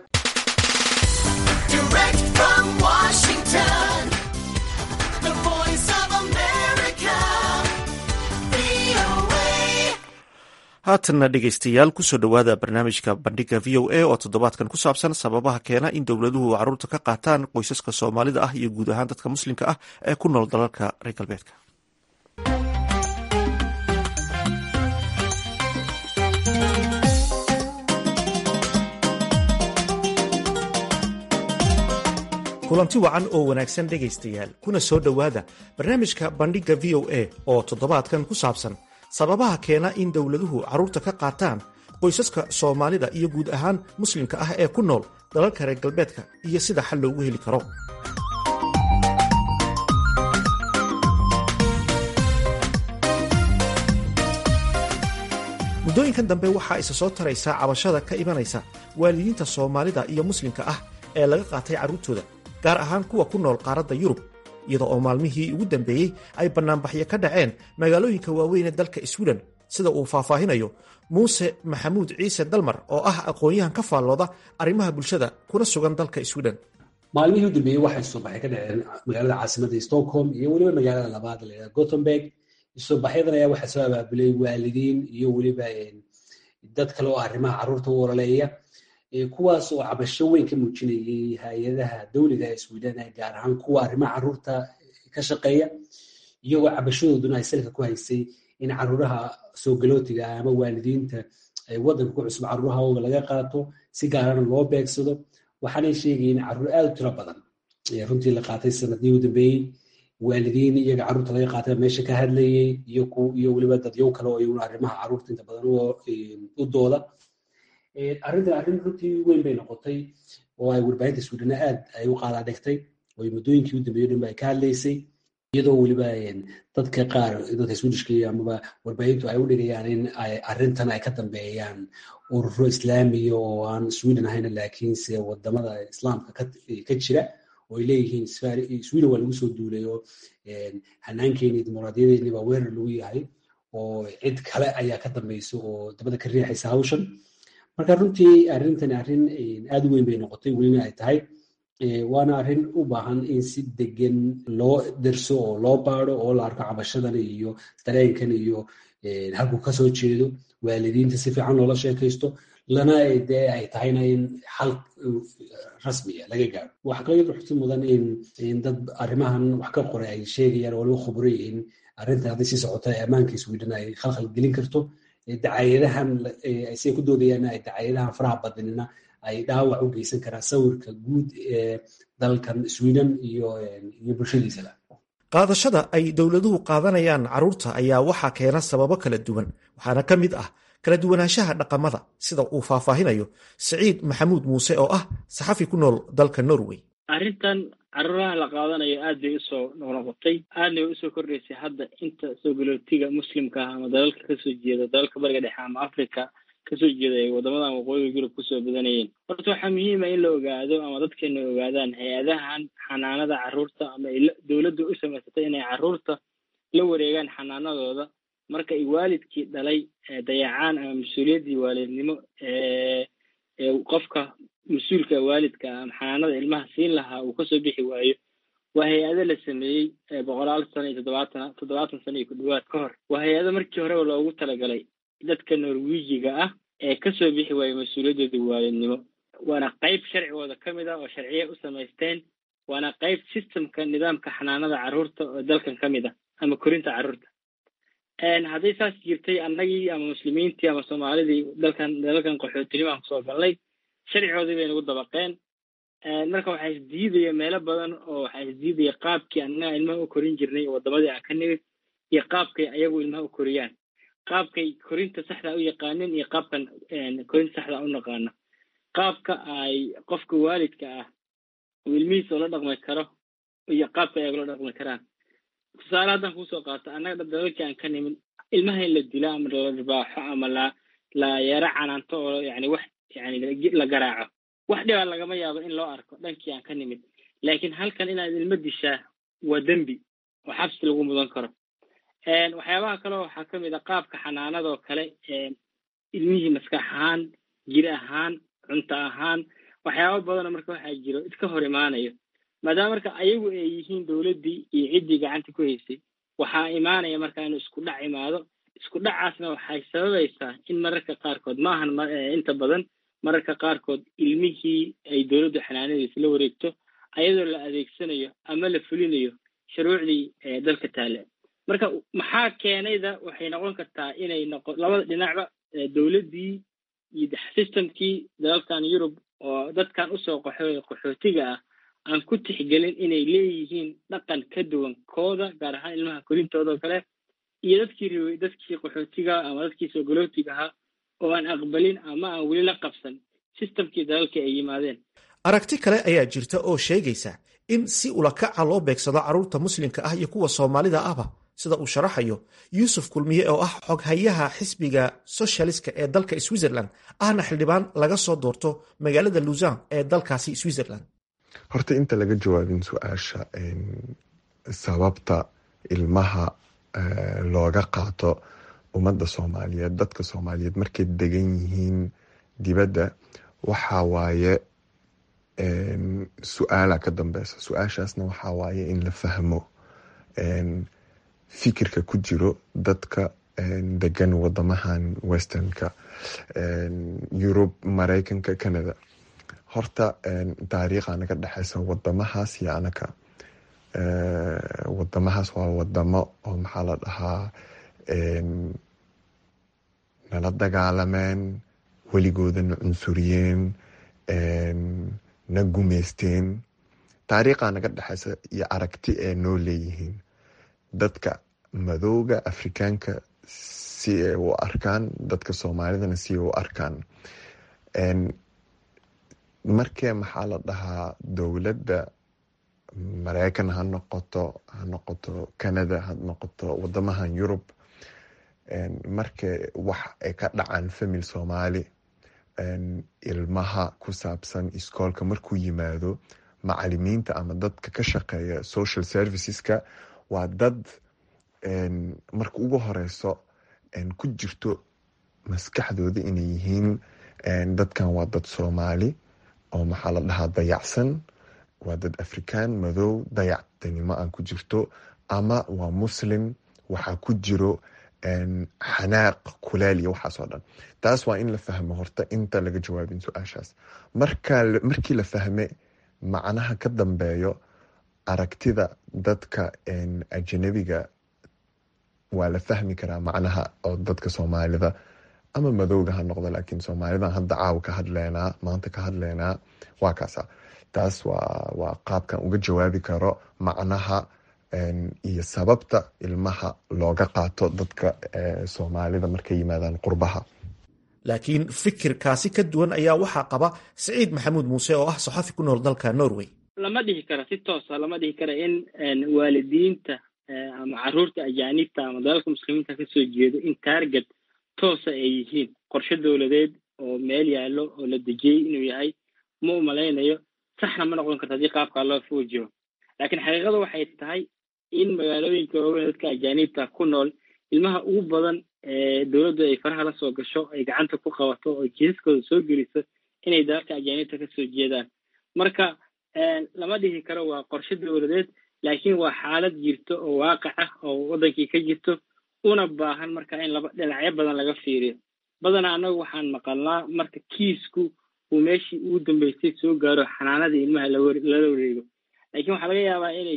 haatanna dhegaystayaal kusoo dhowaada barnaamijka bandhiga v o a oo toddobaadkan ku saabsan sababaha keena in dowladuhu carruurta ka qaataan qoysaska soomaalida ah iyo guud ahaan dadka muslimka ah ee ku nool dalalka reer galbeedka. kulanti wacan oo wanaagsan dhegaystayaal kuna soo dhowaada barnaamijka bandhiga v o a oo toddobaadkan ku saabsan sababaha keena in dowladuhu carruurta ka qaataan qoysaska soomaalida iyo guud ahaan muslimka ah ee ku nool dalalka reer galbeedka iyo sida xal loogu heli karo. muddooyinkan dambe waxaa isa soo taraysaa cabashada ka imanaysa waalidiinta soomaalida iyo muslimka ah ee laga qaatay carruurtooda, gaar ahaan kuwa ku nool qaaradda Yurub, iyada oo maalmihii ugu dambeeyey ay bannaanbaxyo ka dhaceen magaalooyinka waaweyn ee dalka Sweden, sida uu faahfaahinayo Muuse Maxamuud Ciise Dalmar oo ah aqoon-yahan ka faallooda arrimaha bulshada kuna sugan dalka Sweden. maalmihii u dambeeyey waxay suubaxay ka dhaceen magaalada caasimadda Stockholm iyo weliba magaalada labaad ee Gothenburg. suubaxyadan ayaa waxaa soo abaabulay waalidiin iyo weliba dad kale oo arrimaha carruurta u ololeeya, kuwaas oo cabasho weyn ka muujinayay hay-adaha dowliga ee Sweden gaar ahaan kuwa arrimaha carruurta ka shaqeeya, iyagoo cabashadooduna ay salka ku haysay in carruuraha soo galootiga ama waalidiinta waddanka ku cusub carruurahooga laga qaato si gaarana loo beegsado. waxaanay sheegayeen carruur aad u tiro badan runtii la qaatay sanadihii u dambeeyey. waalidiin iyaga carruurta laga qaatay meesha ka hadlayay iyo weliba dadyow kale oo iyaguna arrimaha carruurta inta badan u dooda. arrintan arrin runtii weyn bay noqotay oo ay warbaahinta Sweden aad ay u qaadaa dhigtay oo muddooyinkii u dambeeyey dhanba ay ka hadlaysay, iyadoo weliba dadka qaar dadka Swedishka amaba warbaahintu ay u dhigayaan in arrintan ay ka dambeeyaan ururo islaamiya oo aan Sweden ahayn laakiinse wadamada islaamka ka jira, oo ay leeyihiin Sweden waa lagu soo duulay oo hanaankeeni dimuqraadiyadeeni baa weerar lagu yahay oo cid kale ayaa ka dambaysa oo dabada ka riixaysa hawshan. marka runtii arrintani arrin aad u weyn bay noqotay, welina ay tahay waana arrin u baahan in si degan loo derso oo loo baado oo la arko cabashadan iyo dareenkan iyo halkuu ka soo jeedo, waalidiinta si fiican loola sheekaysto, lana dee ay tahayna in xal rasmiya laga gaaro. waxaa kaloo yadda xusid mudan in dad arrimahan wax ka qoray ay sheegayaan oo lagu khubro yihiin arrintan haddii sii socota ammaanka Sweden ay khalkhal gelin karto. dacaayadahan say ku doodayaan ay dacaayadahan faraha badanina ay dhaawac u geysan karaan sawirka guud ee dalkan Sweden iyo bulshadiisaba. qaadashada ay dowladuhu qaadanayaan carruurta ayaa waxaa keena sababo kala duwan, waxaana ka mid ah kala duwanaanshaha dhaqamada, sida uu faahfaahinayo Saciid Maxamuud Muuse oo ah saxafi ku nool dalka Norway. arrintan carruuraha la qaadanayo aad bay usoo noqnoqotay, aadna way usoo kordhaysay hadda inta soo galootiga muslimka ah ama dalalka kasoo jeeda dalalka bariga dhexe ama Africa kasoo jeeda ay wadamadan waqooyiga Yurub kusoo badanayeen. horta waxaa muhiima in la ogaado ama dadkeena ogaadaan hay-adahan xanaanada carruurta ama dowladda u samaysatay inay carruurta la wareegaan xanaanadooda marka ay waalidkii dhalay dayacaan ama mas-uuliyaddii waalidnimo qofka mas-uulka waalidka ama xanaanada ilmaha siin lahaa uu kasoo bixi waayo. waa hay-ado la sameeyey 100 sano iyo 70 sano iyo ku dhawaad ka hor. waa hay-ado markii horeba loogu talagalay dadka Norwejiga ah ee kasoo bixi waayey mas-uuliyadooda waalidnimo. waana qayb sharcigooda ka mid ah oo sharciye u samaysteen, waana qayb systemka nidaamka xanaanada carruurta oo dalkan ka mid ah ama korinta carruurta. hadday saas jirtay annagii ama muslimiintii ama soomaalidii dalalkan qaxootinimo aan kusoo galnay sharcigoodii bay nagu dabaqeen. marka waxaa isdiidaya meelo badan oo waxaa isdiidaya qaabkii annaga ilmaha u korin jirnay waddamadii aan ka nimid iyo qaabkay ayagu ilmaha u koriyaan, qaabkay korinta saxda u yaqaanin iyo qaabkan korinta saxda u naqaano, qaabka ay qofka waalidka ah uu ilmihiisa ula dhaqmi karo iyo qaabka ay ula dhaqmi karaan. tusaale haddaan kusoo qaato, annaga dalalkii aan ka nimid ilmaha in la dila ama la ribaaxo ama la yeero canaanto oo yani wax yani la garaaco, wax dhibaa lagama yaabo in loo arko dhankii aan ka nimid. laakiin halkan inaad ilmo dishaa waa dembi oo xabsi lagu mudan karo. waxyaabaha kale waxaa ka mid a qaabka xanaanadoo kale, ilmihii maskax ahaan, jir ahaan, cunto ahaan, waxyaaba badanoo marka waxaa jiro iska hor imaanayo. maadaama marka ayagu ay yihiin dowladdii iyo ciddii gacanta ku haysay, waxaa imaanaya marka inuu isku dhac imaado. isku dhacaasna waxay sababaysaa in mararka qaarkood, maahan inta badan, mararka qaarkood ilmihii ay dowladdu xanaanadiisa la wareegto ayadoo la adeegsanayo ama la fulinayo shuruucdii dalka taale. marka maxaa keenayda waxay noqon kartaa inay labada dhinacba dowladdii iyo systemkii dalalkan Yurub oo dadkan usoo qaxootiga ah aan ku tixgelin inay leeyihiin dhaqan ka duwan kooda, gaar ahaan ilmaha korintooda oo kale, iyo dadkii qaxootiga ama dadkii soo galootiga ahaa oo aan aqbalin ama aan weli la qabsan systemkii dalalka ay yimaadeen. aragti kale ayaa jirta oo sheegaysa in si ulakaca loo beegsado carruurta muslimka ah iyo kuwa soomaalida ahba, sida uu sharaxayo yuusuf kulmiye oo ah xoghayaha xisbiga socialistka ee dalka Switzerland, ahna xildhibaan laga soo doorto magaalada Lausanne ee dalkaasi Switzerland. horta inta laga jawaabin su-aasha sababta ilmaha looga qaato ummadda Soomaaliyeed, dadka Soomaaliyeed markay degan yihiin dibadda, waxaa waaye su-aala ka dambeysa. su-aashaasna waxaa waaye in la fahmo fikirka ku jiro dadka degan wadamahan westernka, Yurub, Mareykanka, Canada. horta taariikha naga dhexeysa wadamahaas iyo anaka. wadamahaas waa wadamo oo maxaa la dhahaa nala dagaalameen, weligoodana cunsuriyeen, na gumeysteen. taariikha naga dhexeysa iyo aragti ee noo leeyihiin. dadka madowga Afrikaanka si ay u arkaan, dadka Soomaalidana si ay u arkaan. markee maxaa la dhahaa dowladda Mareykan ha noqoto Canada, ha noqoto wadamahan Yurub, markee wax ay ka dhacaan famil Soomaali, ilmaha ku saabsan iskoolka markuu yimaado, macalimiinta ama dadka ka shaqeeya social serviceska waa dad marka ugu horeyso ku jirto maskaxdooda inay yihiin dadkan waa dad Soomaali oo maxaa la dhahaa dayacsan, waa dad Afrikaan madow dayactanimo aan ku jirto, ama waa muslim waxaa ku jiro xanaaq, kuleel iyo waxaas oo dhan. taas waa in la fahmo horta inta laga jawaabin su-aashaas. markii la fahme macnaha ka dambeeyo aragtida dadka ajnabiga, waa la fahmi karaa macnaha oo dadka Soomaalida ama madowga ha noqdo, laakiin Soomaalida hadda caawa ka hadleynaa, maanta ka hadleynaa, waa kaasa. taas waa qaabkan uga jawaabi karo macnaha iyo sababta ilmaha looga qaato dadka Soomaalida markay yimaadaan qurbaha. laakiin fikirkaasi ka duwan ayaa waxaa qaba Saciid Maxamuud Muuse oo ah saxafi ku nool dalka Norway. lama dhihi kara si toosa, lama dhihi kara in waalidiinta ama caruurta ajaanibta ama dalalka muslimiinta ka soo jeedo in target toosa ay yihiin qorshe dowladeed oo meel yaallo oo la dejiyey inuu yahay. ma u malaynayo, saxna ma noqon karta haddii qaabkaa loo foojiyo. laakiin xaqiiqada waxay tahay in magaalooyinka waaweyn dadka ajaanibta ku nool ilmaha ugu badan dowladdu ay faraha la soo gasho, ay gacanta ku qabato oo jiisaskooda soo geliso inay dalalka ajaanibta ka soo jeedaan. marka lama dhihi karo waa qorshe dowladeed, laakiin waa xaalad jirto oo waaqic ah oo wadankii ka jirto, una baahan marka in dhinacyo badan laga fiiriyo. badanaa annagu waxaan maqalnaa marka kiisku uu meeshii ugu dambeysay soo gaaro xanaanadii ilmaha lala wareego. laakiin waxaa laga yaabaa inay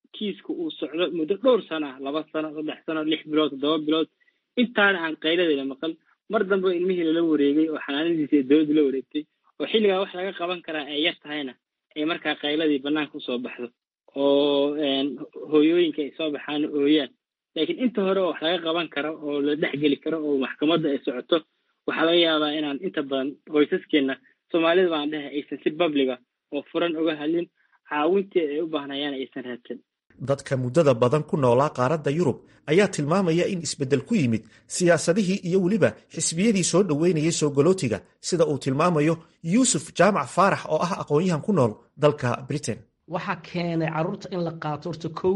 kiiska uu socdo muddo dhowr sano ah, 2 sano 3 sano 6 bilood 7 bilood intaana aan qayladayna maqal. mar dambe ilmihii lala wareegay oo xanaanadiisa ee dowladda la wareegtay oo xilligaa wax laga qaban karaa ay yar tahayna ay markaa qayladii banaanka usoo baxdo oo hooyooyinka ay soo baxaan ooyaan. laakiin inta hore oo wax laga qaban karo oo la dhexgeli karo oo maxkamadda ay socoto waxaa laga yaabaa inaan inta badan qoysaskeena soomaalida baan dhahay aysan si babliga oo furan uga hadlin, caawintii ay u baahnayaan aysan raadsan. dadka muddada badan ku noolaa qaaradda Yurub ayaa tilmaamaya in isbeddel ku yimid siyaasadihii iyo weliba xisbiyadii soo dhoweynayay soo galootiga, sida uu tilmaamayo Yuusuf Jaamac Faarax oo ah aqoon-yahan ku nool dalka Britain. waxaa keenay carruurta in la qaato horta kow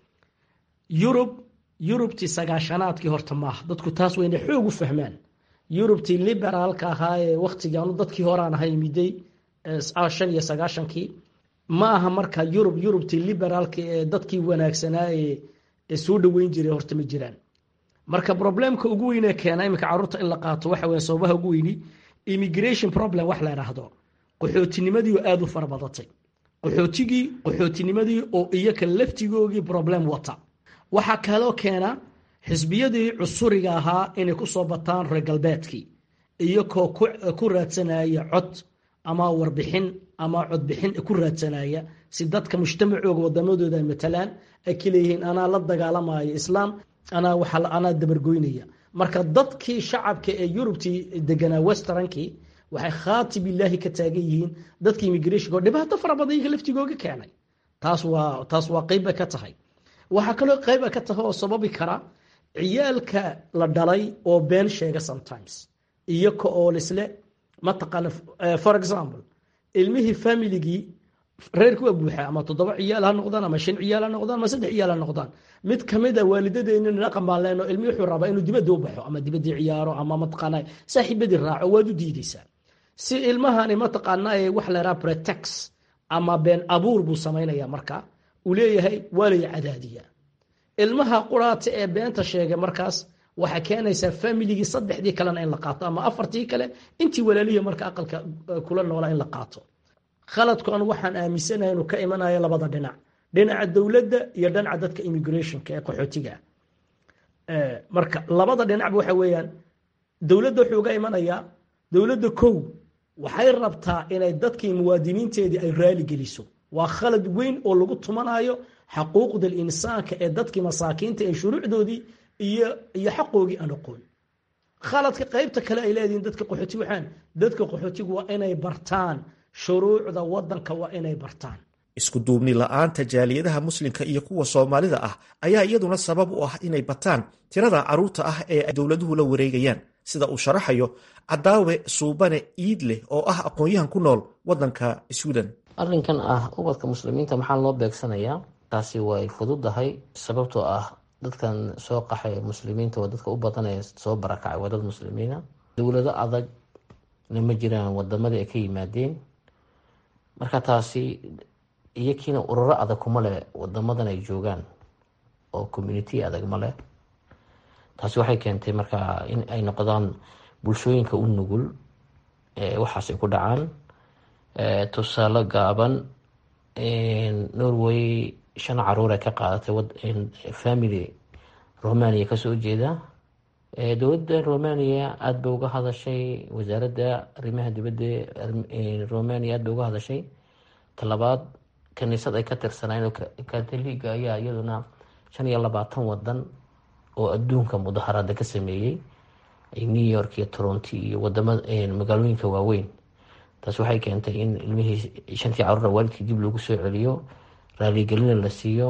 yurubtii sagaashanaadkii horta maaha, dadku taas wayna xoog u fahmaan. yurubtii liberaalka ahaa ee wakhtigii anu dadkii horaan ahay miday 1995 ma aha marka yurubtii liberaalka ee dadkii wanaagsanaa ee soo dhoweyn jiray horta ma jiraan. marka problemka ugu weyn ee keena iminka carruurta in la qaato waxa weeye sababaha ugu weyni immigration problem wax la yidhaahdo, qaxootinimadii oo aada u fara badatay, qaxootinimadii oo iyaka laftigoogii problem wata. waxaa kaloo keena xisbiyadii cusuriga ahaa inay ku soo bataan reer galbeedkii iyagoo ku raadsanaya cod ama warbixin ama codbixin ku raadsanaya si dadka mujtamacooga wadamadooda ay matalaan ay ka leeyihiin anaa la dagaalamayo islaam, anaa dabargoynaya. marka dadkii shacabka ee yurubtii deganaa westerankii waxay khaati bilaahi ka taagan yihiin dadkii immigrationka oo dhibaato fara badan iyaga laftigooga keenay. taas waa qayb bay ka tahay. waxaa kaloo qayb ka tahay oo sababi kara ciyaalka la dhalay oo been sheega sometimes iyaga oo lisle mataqaana for example ilmihii familigii reerku waa buuxa ama 7 ciyaal ha noqdaan ama 5 ciyaal ha noqdaan ama 3 ciyaal ha noqdaan, mid kamid ah waalidadeena dhaqan baan leenahay ilmihii wuxuu rabaa inuu dibadda u baxo ama dibadda ciyaaro ama mataqaana saaxiibadii raaco, waad u diidaysaa si ilmahani mataqaana wax la yiraahdo pretext ama been abuur buu sameynaya. marka uu leeyahay waalay cadaadiya ilmaha quraata ee beenta sheegay, markaas waxa keenaysa familigii 3 kalena in la qaato ama 4 kale intii walaalihi marka aqalka kula noolaa in la qaato. khaladkan waxaan aaminsanahay inuu ka imanayo labada dhinac, dhinaca dowladda iyo dhinaca dadka immigrationka ee qaxootiga. marka labada dhinacba waxa weeyaan dowladda wuxuu uga imanayaa dowladda kow waxay rabtaa inay dadkii muwaadiniinteedii ay raali geliso. waa khalad weyn oo lagu tumanayo xuquuqda insaanka ee dadkii masaakiinta ee shuruucdoodii iyo xaqoogii aan aqoon. khaladka qaybta kale ay leeyihiin dadka qaxootiga waxaan dadka qaxootigu waa inay bartaan shuruucda wadanka, waa inay bartaan. isku duubni la'aanta jaaliyadaha muslimka iyo kuwa Soomaalida ah ayaa iyaduna sabab u ah inay bataan tirada carruurta ah ee ay dowladuhu la wareegayaan, sida uu sharaxayo Cadaawe Suubane Iidle oo ah aqoon-yahan ku nool wadanka Sweden. arrinkan ah ubadka muslimiinta maxaa loo beegsanayaa? taasi way fududahay sababtoo ah dadkan soo qaxay muslimiinta waa dadka u badan ee soo barakacay waa dad muslimiina. dowlado adag ma jiraan wadamadii ay ka yimaadeen, marka taasi iyakiina ururo adag kuma leh wadamadan ay joogaan oo community adag ma leh. taasi waxay keentay marka in ay noqdaan bulshooyinka u nugul waxaasay ku dhacaan. tusaale gaaban, Norway 5 caruur ay ka qaadatay family Romania kasoo jeeda. dowladda Romania aada bay uga hadashay, wasaaradda arrimaha dibadda Romania aada bay uga hadashay. talabaad kaniisad ay ka tirsanayeen Catholic ayaa iyaduna 25 wadan oo adduunka mudaharada ka sameeyey, New York iyo Toronto iyo wadamada magaalooyinka waaweyn. taas waxay keentay in ilmihii 5 caruur waalidkii dib loogu soo celiyo, raaligelin la siiyo.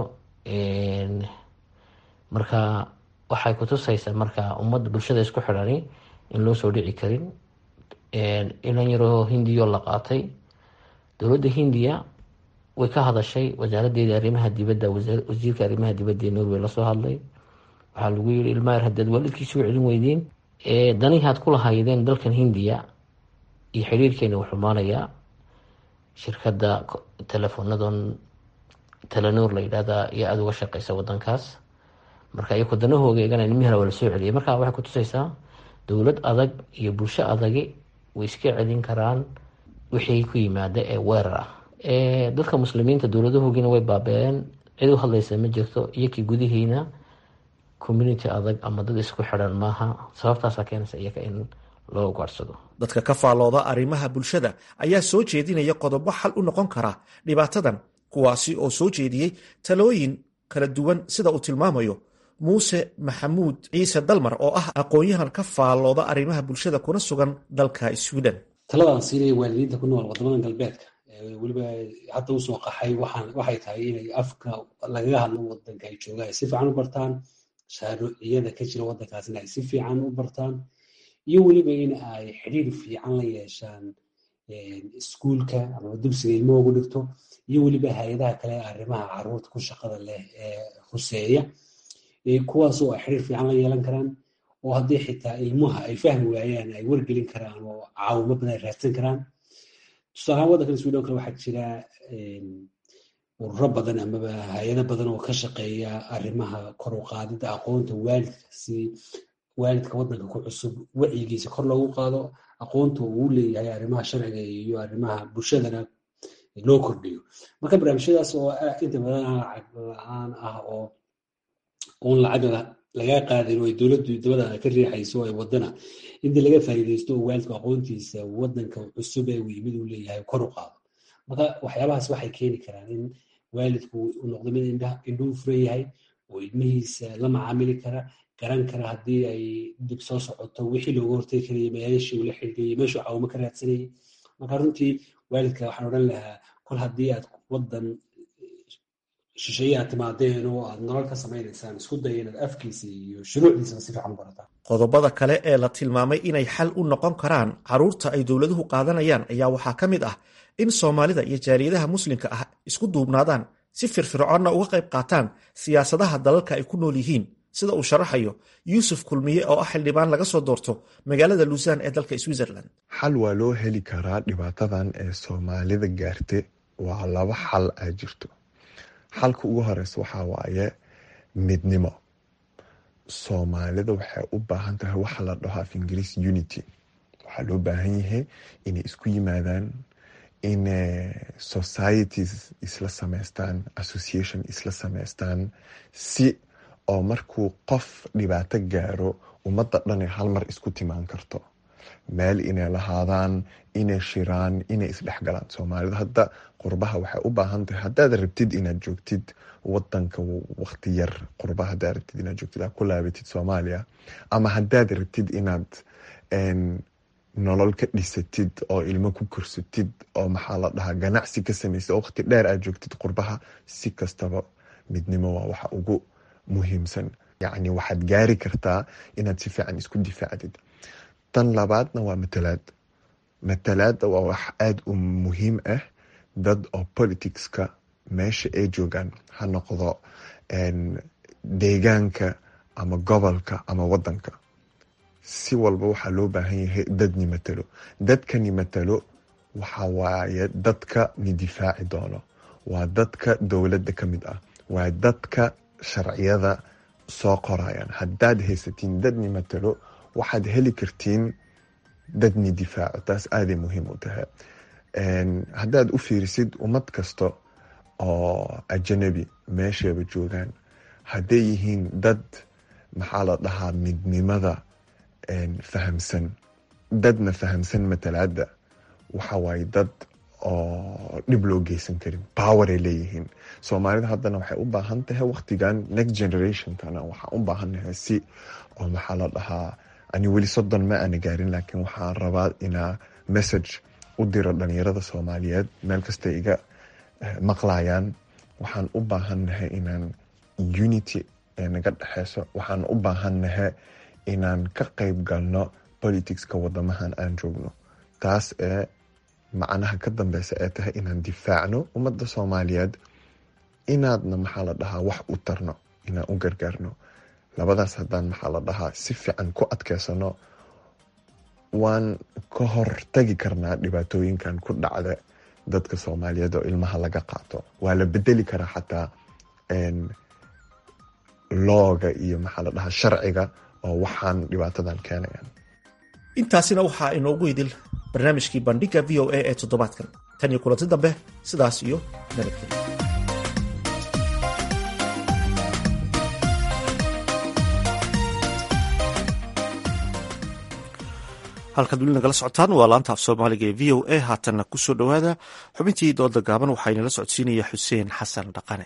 marka waxay ku tusaysaa marka ummadda bulshada isku xidhani in loo soo dhici karin. ilan yaroo hindiyo la qaatay, dowladda hindiya way ka hadashay, wasaaraddeeda arrimaha dibadda wasiirka arrimaha dibadda ee Norway lasoo hadlay. waxaa lagu yiri ilmaha yar haddaad waalidkii soo celin weydeen danihii aad ku lahaydeen dalkan hindiya iyo xiriirkeena wuxuu xumaanayaa. shirkadda telefoonadon Telenor la yidhaahda iyo aada uga shaqeysa wadankaas, marka iyaku danahooga eegana ilmihina waa la soo celiyay. marka waxay ku tusaysaa dowlad adag iyo bulsho adagi way iska celin karaan wixii ku yimaada ee weerar ah. dadka muslimiinta dowladahoogina way baabeeen, cid u hadlaysa ma jirto, iyakii gudihiina community adag ama dad isku xidhan maaha. sababtaasaa keenaysa iyaka in loo ugaarsado. dadka ka faallooda arrimaha bulshada ayaa soo jeedinaya qodobo xal u noqon kara dhibaatadan, kuwaasi oo soo jeediyey talooyin kala duwan sida uu tilmaamayo muuse maxamuud ciise dalmar oo ah aqoon-yahan ka faallooda arrimaha bulshada kuna sugan dalka Sweden. taladaan siinaya waalidiinta ku nool wadamadan galbeedka weliba hadda usoo qaxay waxay tahay inay afka lagaga hadlo wadanka ay joogaan ay si fiican u bartaan, shaaruuciyada ka jira wadankaasina ay si fiican u bartaan, iyo weliba in ay xidhiir fiican la yeeshaan iskuulka ama dugsiga ilmahoogu dhigto, iyo weliba hay-adaha kale arrimaha caruurta ku shaqada leh ee huseeya, kuwaasoo ay xidhiir fiican la yeelan karaan, oo haddii xitaa ilmaha ay fahmi waayaan ay wargelin karaan oo caawimo badan ay raadsan karaan. tusaalahaan waddankan Sweden kale waxaa jira ururo badan amaba hay-ado badan oo ka shaqeeya arrimaha kor u qaadida aqoonta waalidka, si waalidka waddanka ku cusub wacyigiisa kor loogu qaado, aqoonta uu leeyahay arrimaha sharciga iyo arrimaha bulshadana loo kordhiyo. marka barnaamijyadaas oo inta badan lacag la-aan ah oo uun lacag laga qaadin oo ay dowladdu dabada ka riixayso ay wadana inta laga faa'iidaysto oo waalidku aqoontiisa waddanka cusub ee uu yimid uu leeyahay kor u qaado. marka waxyaabahaas waxay keeni karaan in waalidku uu noqdo mid indhuhu furan yahay oo ilmihiisa la macaamili kara, garan kara haddii ay dib soo socoto wixii looga hortegi karayay, meeshii uu la xidhiidhayay, meeshuu caawimo ka raadsanayay. marka runtii waalidka waxaan odhan lahaa kol haddii aad waddan shisheeye aad timaadeen oo aad nolol ka samaynaysaan, isku daya inaad afkiisa iyo shuruucdiisaba si fiican u barataan. qodobada kale ee la tilmaamay inay xal u noqon karaan caruurta ay dowladuhu qaadanayaan ayaa waxaa ka mid ah in Soomaalida iyo jaaliyadaha muslimka ah isku duubnaadaan, si firfircoonna uga qayb qaataan siyaasadaha dalalka ay ku nool yihiin, sida uu sharaxayo Yuusuf Kulmiye oo ah xildhibaan laga soo doorto magaalada Lausanne ee dalka Switzerland. xal waa loo heli karaa dhibaatadan ee Soomaalida gaartay. waa laba xal ay jirto. xalka ugu horeysa waxaa waaye midnimo. Soomaalida waxay u baahan tahay waxa la dhaho af Ingiriis unity. waxaa loo baahan yahay inay isku yimaadaan, in societies isla samaystaan, association isla samaystaan, si oo markuu qof dhibaato gaaro ummadda dhan hal mar isku timaan karto, meel inay lahaadaan, inay shiraan, inay isdhexgalaan. Soomaalida hadda qurbaha waxay u baahan tahay, haddaad rabtid inaad joogtid wadanka waqti yar, qurbaha haddaad rabtid inaad joogtid aad ku laabatid Soomaaliya, ama haddaad rabtid inaad nolol ka dhisatid oo ilmo ku korsatid oo maxaa la dhahaa ganacsi ka samaysid oo waqti dheer aad joogtid qurbaha, si kastaba midnimo waa waxa ugu muhiimsan. yacni waxaad gaari kartaa inaad si fiican isku difaacdid. tan labaadna waa matalaada waa wax aada u muhiim ah. dad oo politicska meesha ay joogaan, ha noqdo deegaanka ama gobolka ama wadanka, si walba waxaa loo baahan yahay dadni matalo. dadkani matalo waxa waaye dadka ni difaaci doono, waa dadka dowladda ka mid ah, waa dadka sharciyada soo qorayaan. haddaad haysatiin dadni matalo, waxaad heli kartiin dadni difaaco. taas aaday muhiim u tahay. haddaad u fiirisid ummad kasta oo ajanabi meeshayba joogaan, hadday yihiin dad maxaa la dhahaa midnimada fahamsan, dadna fahamsan matalaada, waxa waaye dad oo dhib loo geysan karin, power ay leeyihiin. Soomaalida haddana waxay u baahan tahay waqtigan next generationkana waxaan u baahannahay si oo maxaa la dhahaa, ani weli 30 ma ana gaarin, laakiin waxaan rabaa inaa message u diro dhalinyarada Soomaaliyeed meel kasta iga maqlayaan. waxaan u baahannahay inaan unity naga dhexeyso, waxaan u baahannahay inaan ka qayb galno politicska wadamahan aan joogno. taas ee macnaha ka dambeysa ee tahay inaan difaacno ummadda Soomaaliyeed, inaadna maxaa la dhahaa wax u tarno, inaan u gargaarno. labadaas haddaan maxaa la dhahaa si fiican ku adkeysano, waan ka hortagi karnaa dhibaatooyinkan ku dhacda dadka Soomaaliyeed oo ilmaha laga qaato. waa la bedeli karaa xataa looga iyo maxaa la dhahaa sharciga oo waxaan dhibaatadan keenayaan. intaasina waxaa inoogu idil barnaamijkii bandhiga VOA ee toddobaadkan. tan iyo kulanti dambe, sidaas iyo nabadgelyo. halkaad weli nagala socotaan waa laanta af soomaaliga ee v o a. haatanna ku soo dhowaada xubintii dooda gaaban waxaa inala socodsiinaya xuseen xasan dhaqane.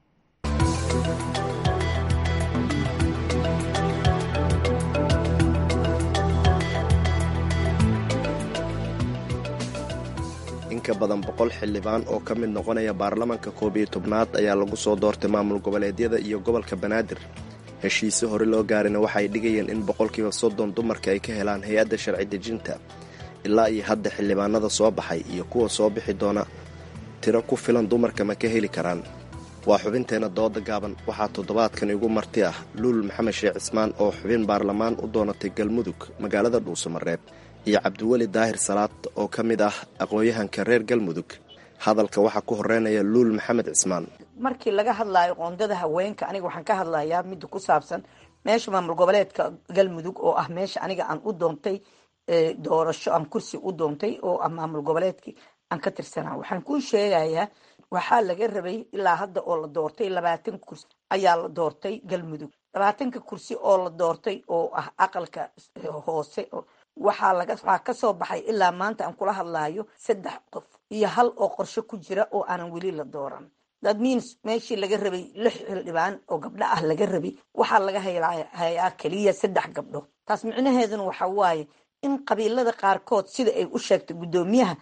inka badan 100 xildhibaan oo ka mid noqonaya baarlamaanka 11aad ayaa lagu soo doortay maamul goboleedyada iyo gobolka banaadir. heshiise hore loo gaarina waxay dhigayeen in 30% dumarka ay ka helaan hay-adda sharci dejinta. ilaa iyo hadda xildhibaanada soo baxay iyo kuwa soo bixi doona tiro ku filan dumarka ma ka heli karaan. waa xubinteena dooda gaaban. waxaa toddobaadkan igu marti ah luul maxamed sheekh cismaan oo xubin baarlamaan u doonatay galmudug magaalada dhuusamareeb, iyo cabdiweli daahir salaad oo ka mid ah aqoon-yahanka reer galmudug. hadalka waxaa ku horeynaya luul maxamed cismaan. markii laga hadlaayo qoondada haweenka, aniga waxaan ka hadlayaa midda ku saabsan meesha maamul goboleedka galmudug oo ah meesha aniga aan u doontay doorasho, aan kursi u doontay oo ah maamul goboleedkii aan ka tirsanaa. waxaan kuu sheegayaa waxaa laga rabay ilaa hadda oo la doortay 20 kursi ayaa la doortay galmudug. 20 kursi oo la doortay oo ah aqalka hoose waxaa kasoo baxay ilaa maanta aan kula hadlaayo 3 qof iyo 1 oo qorshe ku jira oo aanan weli la dooran. that means meeshii laga rabay 6 xildhibaan oo gabdho ah laga rabay waxaa laga hayaa keliya 3 gabdho. taas micnaheeduna waxa waaye in qabiilada qaarkood sida ay u sheegtay guddoomiyaha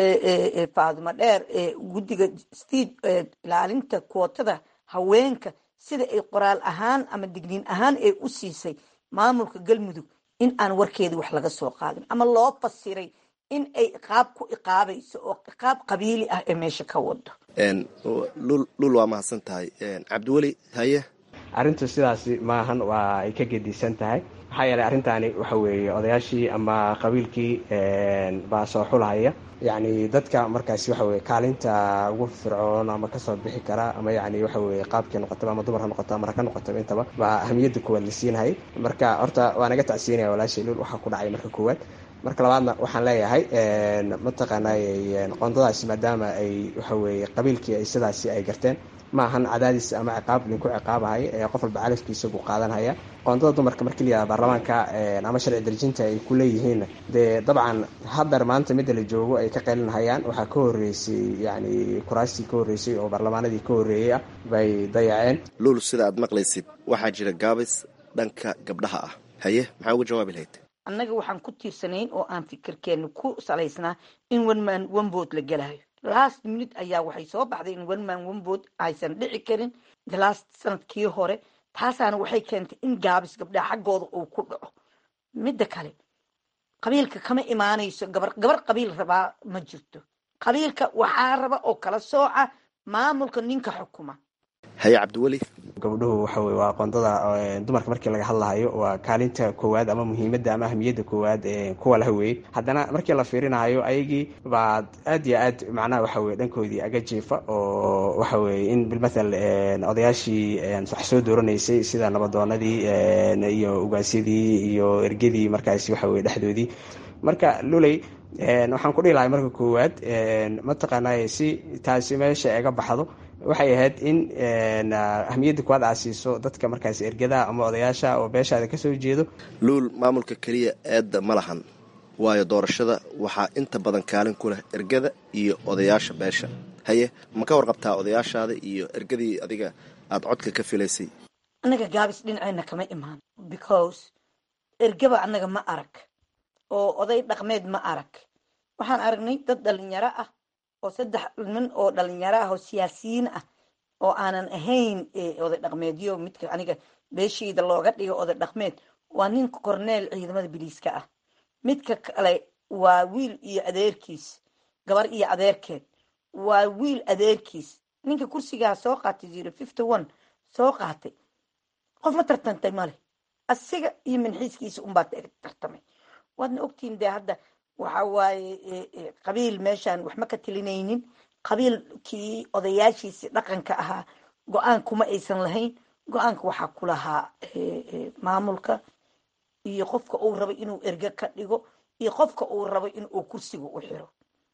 Faaduma Dheer guddiga state ilaalinta kootada haweenka sida ay qoraal ahaan ama digniin ahaan ay u siisay maamulka galmudug in aan warkeedii wax laga soo qaadin ama loo fasiray in ay iqaab ku iqaabayso oo iqaab qabiili ah ee meesha ka wado. luul waa mahadsan tahay. cabdiweli haye. arrintu sidaasi maahan, waa ay ka gedisan tahay. maxaa yeelay arrintaani waxa weeye odayaashii ama qabiilkii baa soo xulahaya, yacni dadka markaasi waxa weye kaalinta ugu fircoon ama kasoo bixi kara ama yacni waxa weye qaabkii noqotaba ama dumar ha noqoto ama rag ha noqotaba intaba baa ahamiyadda koowaad la siinayay. marka horta waa naga tacsiinaya walaashay luul waxaa ku dhacay marka koowaad. marka labaadna waxaan leeyahay mataqaanay qoondadaasi maadaama ay waxa weye qabiilkii ay sidaasi ay garteen ma ahan cadaadis ama ciqaab linku ciqaabahay qof walba calafkiisa buu qaadanhaya. qoondada dumarka markii la yihahdo baarlamaanka ama sharci dejinta ay ku leeyihiin dee dabcan haddar maanta midda la joogo ay ka qaylinhayaan. waxaa ka horreysay yacni kuraastii ka horreysay oo baarlamaanadii ka horreeyey ah bay dayaceen. luul sida aad maqlaysid waxaa jira gaabis dhanka gabdhaha ah. haye maxaa uga jawaabi lahayd? annaga waxaan ku tiirsanayn oo aan fikirkeenu ku salaysnaa in one man one vote la gelayo. last minute ayaa waxay soo baxday in one man one vote aysan dhici karin the last sanadkii hore. taasaana waxay keentay in gaabis gabdhaha xaggooda uu ku dhaco. midda kale qabiilka kama imaanayso gabar qabiil rabaa ma jirto. qabiilka waxaa raba oo kala sooca maamulka ninka xukuma. haye cabdiweli. gabdhuhu waxa weye waa qoondada dumarka markii laga hadlahayo waa kaalinta koowaad ama muhiimadda ama ahamiyadda koowaad kuwa laha weeye. haddana markii la fiirinayo ayagii baa aad iyo aad macnaha waxa weye dhankoodii aga jiifa oo waxa weye in bilmathal odayaashii wax soo dooranaysay sida nabadoonadii iyo ugaasyadii iyo ergadii markaasi waxa weye dhexdoodii. marka luley waxaan ku dhihi lahay marka koowaad mataqaanay si taasi meesha iga baxdo waxay ahayd in ahamiyadda kuwaad aasiiso dadka markaas ergada ama odayaasha oo beeshaada kasoo jeedo. luul maamulka keliya eedda ma lahan, waayo doorashada waxaa inta badan kaalin ku leh ergada iyo odayaasha beesha. haye ma ka warqabtaa odayaashaada iyo ergadii adiga aad codka ka filaysay? annaga gaabis dhinaceyna kama imaan because ergaba annaga ma arag oo oday dhaqmeed ma arag. waxaan aragnay dad dhalinyaro ah oo 3 nin oo dhalinyaro ah oo siyaasiyiin ah oo aanan ahayn oday dhaqmeedyo. midka aniga beeshayda looga dhigo oday dhaqmeed waa ninka korneel ciidamada biliiska ah. midka kale waa wiil iyo adeerkiis, gabar iyo adeerkeed waa wiil adeerkiis. ninka kursigaa soo qaatay 051 soo qaatay qof la tartantay male, asiga iyo minxiiskiisa unbaa tartamay. waadna ogtiin dee hadda waxa waaye qabiil meeshaan wax ma ka tilinaynin. qabiilkii odayaashiisii dhaqanka ahaa go-aan kuma aysan lahayn. go-aanka waxaa ku lahaa maamulka iyo qofka uu rabo inuu erge ka dhigo iyo qofka uu rabo inuu kursiga u xiro.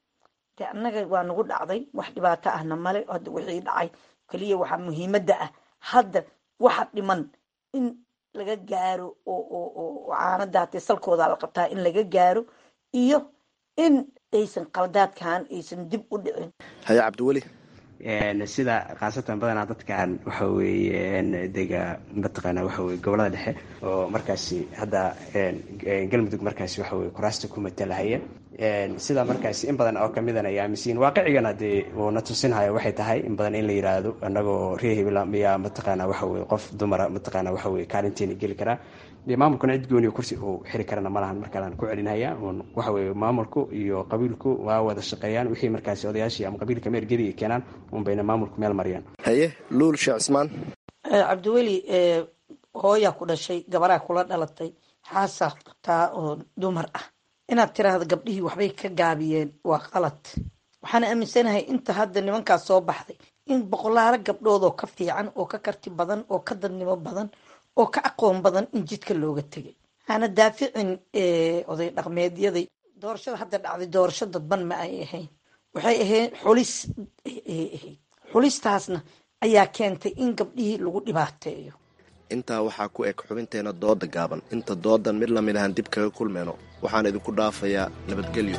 dee annaga waa nagu dhacday, wax dhibaato ahna male. hadda wixii dhacay keliya waxaa muhiimadda ah hadda waxa dhiman in laga gaaro oo caanadaatee salkooda la qabtaa in laga gaaro iyo in aysan qaladaadkan aysan dib u dhicin. haye cabdiweli sida khaasatan badanaa dadkan waxa weeye dega mataqaanaa waxa weye gobolada dhexe oo markaasi hadda galmudug markaasi waxa weye kuraasta ku matalahaya sida markaasi in badan oo kamidana ay aaminsiin waaqicigana dee uu na tusinhayo waxay tahay in badan in la yiraahdo annagoo reer hebel miyaa mataqaanaa waxa weye qof dumara mataqaanaa waxa weye kaalinteena geli karaa dee maamulkuna cid gooniyo kursi uu xiri karana malahan markalaan ku celinhaya waxa weye maamulku iyo qabiilku waa wada shaqeeyaan wixii markaasi odayaashii ama qabiilka meergedi ay keenaan unbayna maamulku meel mariyaan. haye luul sheekh cismaan cabdiweli hooyaa ku dhashay gabaraa kula dhalatay xaasaa qabtaa oo dumar ah inaad tiraahdo gabdhihii waxbay ka gaabiyeen waa qalad. waxaana aaminsanahay inta hadda nimankaas soo baxday in boqolaalo gabdhood oo ka fiican oo ka karti badan oo ka dadnimo badan oo ka aqoon badan in jidka looga tegay. hana daaficin oday dhaqmeedyaday doorashada hadda dhacday doorasho dadban ma ay ahayn, waxay ahayd xulis ay ahayd. xulistaasna ayaa keentay in gabdhihii lagu dhibaateeyo. intaa waxaa ku eg xubinteena dooda gaaban. inta doodan mid lamid ahaan dib kaga kulmeyno waxaan idinku dhaafayaa nabadgelyo.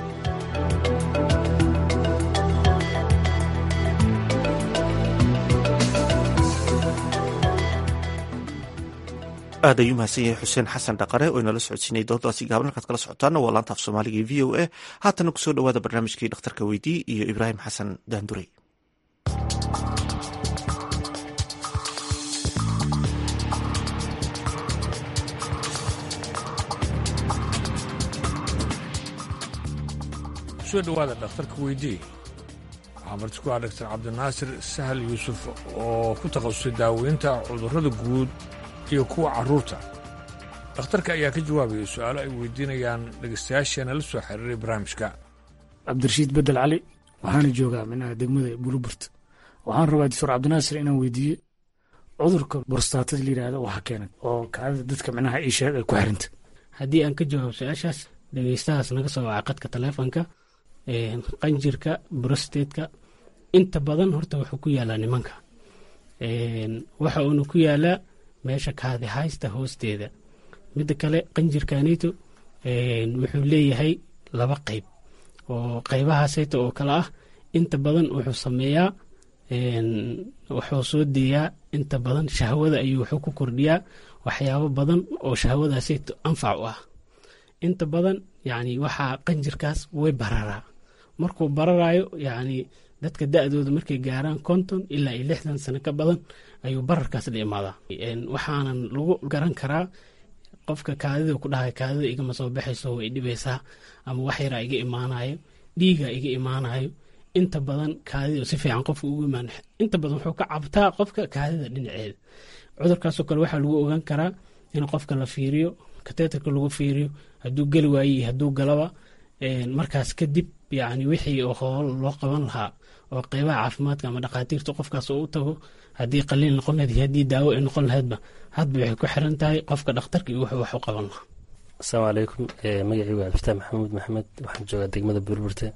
aad ayuu mahadsan yahay xuseen xasan dhaqare oo inala socodsiinay dooddaasi gaaban halkaad kala socotaana waa laanta af soomaaliga e v o a. haatana kusoo dhawaada barnaamijkii dhakhtarka weydii iyo ibraahim xasan daandurey. kusoo dhawaada dhakhtarka weydii waxaa marti ku ah dhaktar cabdinaasir sahal yuusuf oo ku takhasusay daaweynta cudurrada guud iyo kuwa carruurta. dhakhtarka ayaa ka jawaabaya su-aalo ay weydiinayaan dhegaystayaasheena la soo xiriiray barnaamijka. cabdirashiid bedel cali waxaana joogaa minaha degmada buluburt. waxaan rabaa doctor cabdinaasir inaan weydiiye cudurka borostaatada la yidhaahdo waxa keenay oo kaadida dadka minaha isheeg ay ku xiranta. haddii aan ka jawaabo su-aashaas dhegaystahaas naga soo waca qadka taleefonka qanjirka borostatetka inta badan horta wuxuu ku yaalaa nimanka waxa uuna ku yaalaa meesha kaadi haysta hoosteeda. midda kale qanjirkanito wuxuu leeyahay laba qayb oo qaybahaasayta oo kale ah. inta badan wuxuu sameeyaa wuxuu soo deeyaa inta badan shahwada ayuu wuxuu ku kordhiyaa waxyaabo badan oo shahwadaasayta anfac u ah. inta badan yani waxaa qanjirkaas way bararaa. markuu bararaayo yani dadka da-dooda markay gaaraan 50 ilaa 60 sano ka badan ayuu bararkaas la imaadaa. waxaanan lagu garan karaa qofka kaadida ku dhahay kaadida igama soo baxayso way dhibaysaa ama wax yaraa iga imaanayo dhiiga iga imaanayo. inta badan kaadida si fiican qofka ugu imaan inta badan wuxuu ka cabtaa qofka kaadida dhinaceeda. cudurkaasoo kale waxaa lagu ogaan karaa in qofka la fiiriyo kateetarka lagu fiiriyo hadduu geli waaye iyo hadduu galaba markaas kadib yani wixii oo hool loo qaban lahaa oo qeybaha caafimaadka ama dhakhaatiirta qofkaas oo u tago haddii qaliil noqon lahayd iyo haddii daawo ay noqon lahaydba hadba waxay ku xiran tahay qofka dhakhtarka iyo wuxuu wax u qaban lahaa. asalaamu calaykum magacii waa abdifataax maxamuud maxamed waxaan joogaa degmada burburte.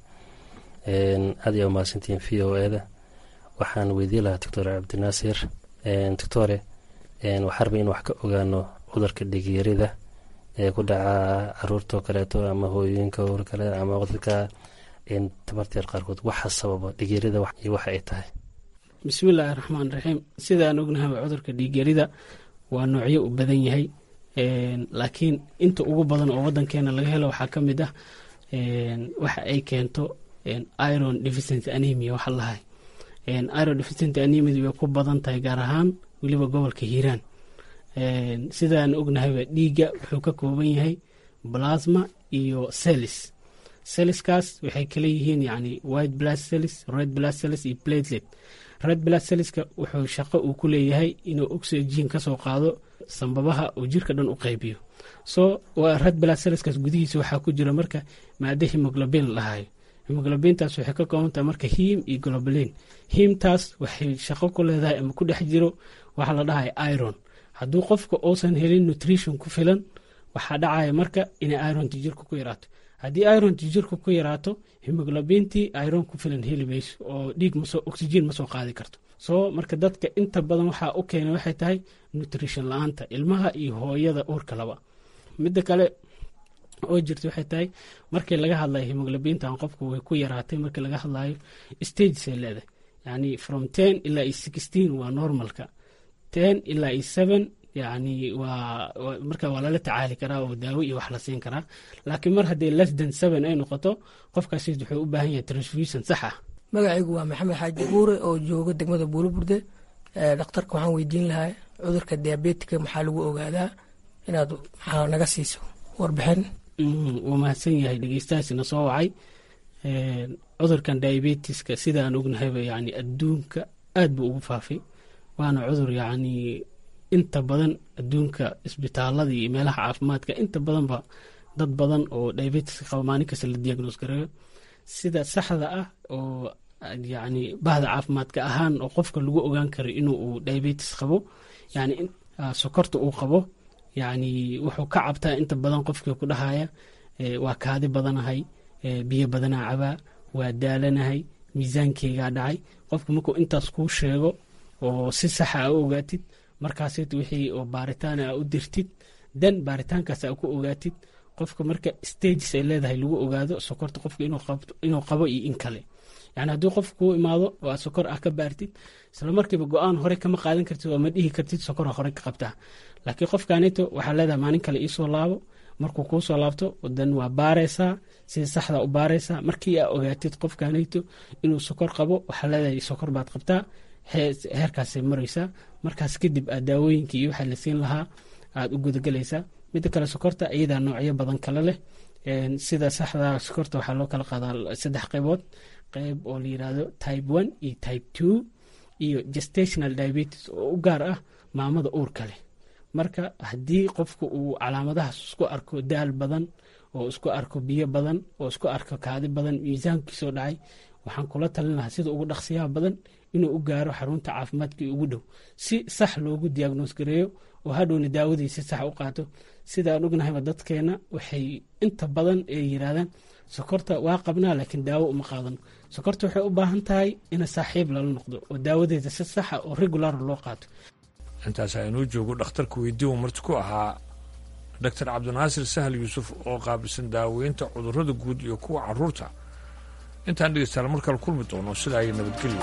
aad ayaa umahadsantihiin v o eda. waxaan weydiin lahaa doctor cabdinaasir doctore waxaa rabay in wax ka ogaano cudurka dhigyarida ee ku dhaca caruurtao kaleeto ama hooyooyinka or kale ama dadka tabarteer qaarkood waxa sababa dhigyarida iyo waxa ay tahay. bismillaahi raxmaan raxiim. sidaan ognahaba cudurka dhiigyarida waa noocyo u badan yahay laakiin inta ugu badan oo wadankeena laga helo waxaa ka mid ah waxa ay keento iron deficiency anemia waxa lahay. iron deficiency anemia way ku badan tahay gaar ahaan weliba gobolka hiiraan. sidaan ognahayba dhiigga wuxuu ka kooban yahay plasma iyo cells. cellskaas waxay kala yihiin yani white blood cells, red blood cells iyo platelet. red blood cellska wuxuu shaqo uu ku leeyahay inuu oxygen kasoo qaado sambabaha uu jirka dhan u qaybiyo. so red blood cellskaas gudihiisa waxaa ku jira marka maada hemoglobin lahayo. hemoglobintaas waxay ka koobantahay marka him iyo globulin. himtaas waxay shaqo ku leedahay ama ku dhex jiro waxa la dhahay iron. hadduu qofka uusan helin nutrition ku filan waxaa dhacaya marka inay ironti jirka ku yaraato. haddii ironti jirka ku yaraato hemoglobintii iron ku filan heli mayso oo dhiig oxygen ma soo qaadi karto soo marka dadka inta badan waxaa u keenay waxay tahay nutrition la-aanta ilmaha iyo hooyada uurka laba. midda kale oo jirta waxay tahay markii laga hadlayo hemoglobintan qofku way ku yaraatay markii laga hadlayo stages ay leedahay, yani from 10 ilaa 16 waa normalka, 10 ilaa 7 yani marka waa lala tacaali karaa oo daawo iyo wax la siin karaa. laakiin mar haddii less than 7 ay noqoto qofkaasi wuxuu u baahan yahay transfusion sax ah. magacaygu waa maxamed xaaji buure oo jooga degmada buulaburde. dhakhtarka waxaan weydiin lahaa cudurka diabetika maxaa lagu ogaadaa, inaad maxaa naga siiso warbixin. wuu mahadsan yahay dhegeystahaasina soo wacay. cudurkan diabetiska sidaan ognahayba yani adduunka aad buu ugu faafay, waana cudur yani inta badan adduunka isbitaalada iyo meelaha caafimaadka inta badanba dad badan oo diabetiska qaba maalin kasta la diagnoos gareeyo. sida saxda ah oo yani bahda caafimaadka ahaan oo qofka lagu ogaan karo inuu diabetes qabo, yani sokorta uu qabo, yani wuxuu ka cabtaa inta badan qofkii ku dhahaya waa kaadi badanahay, biyo badanaa cabaa, waa daalanahay, miisaankeygaa dhacay. qofku markuu intaas kuu sheego oo si saxa a u ogaatid, markaasd wixii oo baaritaan a u dirtid, dan baaritaankaas a ku ogaatid qofka marka stages ay leedahay lagu ogaado sokorta qofka inuu qabo iyo in kale. yani haddii qof kuu imaado oo aad sokor ah ka baartid, isla markiiba go-aan hore kama qaadan kartid oo ma dhihi kartid sokora hore ka qabtaa. laakiin qofkaanito waxaa leedahay maalin kale iisoo laabo, markuu kuu soo laabto dan waa baaraysaa, sida saxda u baaraysaa. markii aa ogaatid qofkaanito inuu sokor qabo, waxaa leedahay sokor baad qabtaa, heerkaasay maraysaa. markaas kadib aad daawooyinkii iyo waxaa la siin lahaa aad u gudagelaysaa. midda kale sokorta iyadaa noocyo badan kale leh. sida saxda sokorta waxaa loo kala qaadaa 3 qaybood, qayb oo la yirahdo type 1 iyo type 2 iyo gestational diabetes oo u gaar ah maamada uurka leh. marka haddii qofku uu calaamadahaas isku arko daal badan, oo isku arko biyo badan, oo isku arko kaadi badan, miisaankiisoo dhacay, waxaan kula talin lahaa sida ugu dhaqsiyaha badan inuu u gaaro xarunta caafimaadkii ugu dhow si sax loogu diagnoos gareeyo oo hadhowna daawadii si sax u qaato. sidaan ognahayba dadkeena waxay inta badan ay yiraahdaan sokorta waa qabnaa laakiin daawo uma qaadano. sokorta waxay u baahan tahay in saaxiib lala noqdo oo daawadeeda si saxa oo regular loo qaato. intaas aynuu joogo dhakhtarka weydiin uu marti ku ahaa dr cabdinaasir sahal yuusuf oo qaabilsan daaweynta cudurrada guud iyo kuwa caruurta. intaan dhegeystayaal mar kale kulmi doono sidaa ay nabadgelyo.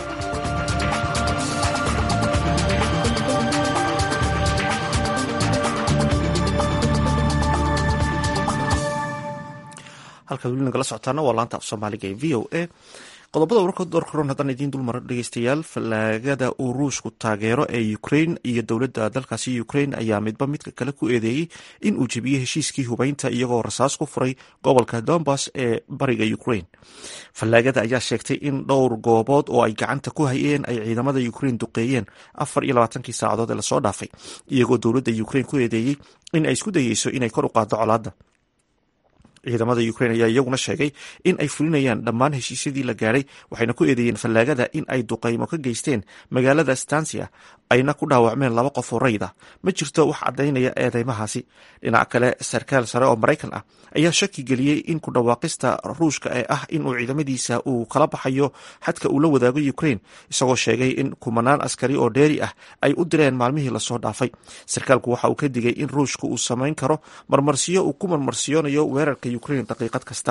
halkaad weli nagala socotaana waa laanta af soomaaliga ee v o a. qodobada wararka doorkaroon haddaan idiin dulmaro dhegeystayaal, fallaagada uu ruushku taageero ee ukrain iyo dowladda dalkaasi ukrain ayaa midba midka kale ku eedeeyey in uu jebiyey heshiiskii hubeynta iyagoo rasaas ku furay gobolka donbass ee bariga ukrain. fallaagada ayaa sheegtay in dhowr goobood oo ay gacanta ku hayeen ay ciidamada ukrain duqeeyeen 24 saacadood ee lasoo dhaafay, iyagoo dowladda ukrain ku eedeeyey in ay isku dayeyso inay kor u qaaddo colaadda. ciidamada ukrain ayaa iyaguna sheegay in ay fulinayaan dhammaan heshiisyadii la gaadhay, waxayna ku eedeeyeen fallaagada in ay duqaymo ka geysteen magaalada stansia ayna ku dhaawacmeen 2 qof oo rayid ah. ma jirto wax caddaynaya eedeymahaasi. dhinaca kale, sarkaal sare oo maraykan ah ayaa shaki geliyey in ku dhawaaqista ruushka ee ah in uu ciidamadiisa uu kala baxayo xadka uu la wadaago ukrain, isagoo sheegay in kumanaan askari oo dheeri ah ay u direen maalmihii lasoo dhaafay. sarkaalku waxa uu ka digay in ruushka uu samayn karo marmarsiyo uu ku marmarsiyoonayo weerarka ukrain daqiiqad kasta.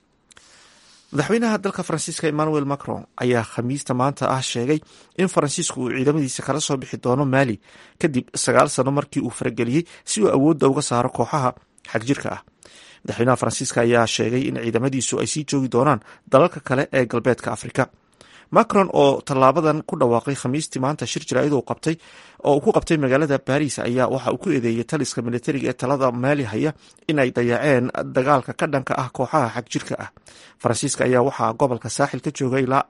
madaxweynaha dalka faransiiska emmanuel macron ayaa khamiista maanta ah sheegay in faransiisku uu ciidamadiisa kala soo bixi doono maali kadib 9 sano markii uu farageliyey si uu awoodda uga saaro kooxaha xagjirka ah. madaxweynaha faransiiska ayaa sheegay in ciidamadiisu ay sii joogi doonaan dalalka kale ee galbeedka afrika. macron oo tallaabadan ku dhawaaqay khamiistii maanta shir jaraa'id oo uu ku qabtay magaalada baris ayaa waxa uu ku eedeeyey taliska militariga ee talada maali haya in ay dayaceen dagaalka ka dhanka ah kooxaha xagjirka ah. faransiiska ayaa waxaa gobolka saaxil ka jooga ilaa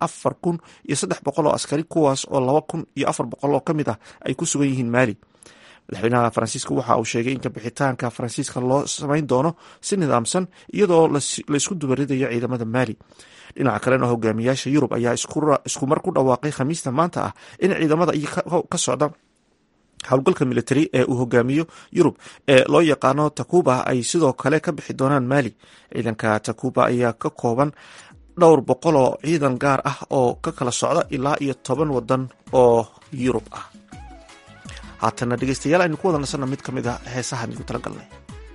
4,300 oo askari, kuwaas oo 2,400 oo ka mid ah ay ku sugan yihiin maali. madaxweynaha faransiiska waxa uu sheegay in kabixitaanka faransiiska loo samayn doono si nidaamsan iyadoo la isku dubaridayo ciidamada maali. dhinaca kalena hogaamiyaasha yurub ayaa isku mar ku dhawaaqay khamiista maanta ah in ciidamada ka socda howlgalka militari ee uu hogaamiyo yurub ee loo yaqaano takuba ay sidoo kale ka bixi doonaan maali. ciidanka takuba ayaa ka kooban dhowr boqol oo ciidan gaar ah oo ka kala socda ilaa iyo 10 wadan oo Yurub ah. haatana dhegeystayaal aynu ku wada nasanno mid ka mid ah heesaha nigu talagalnay.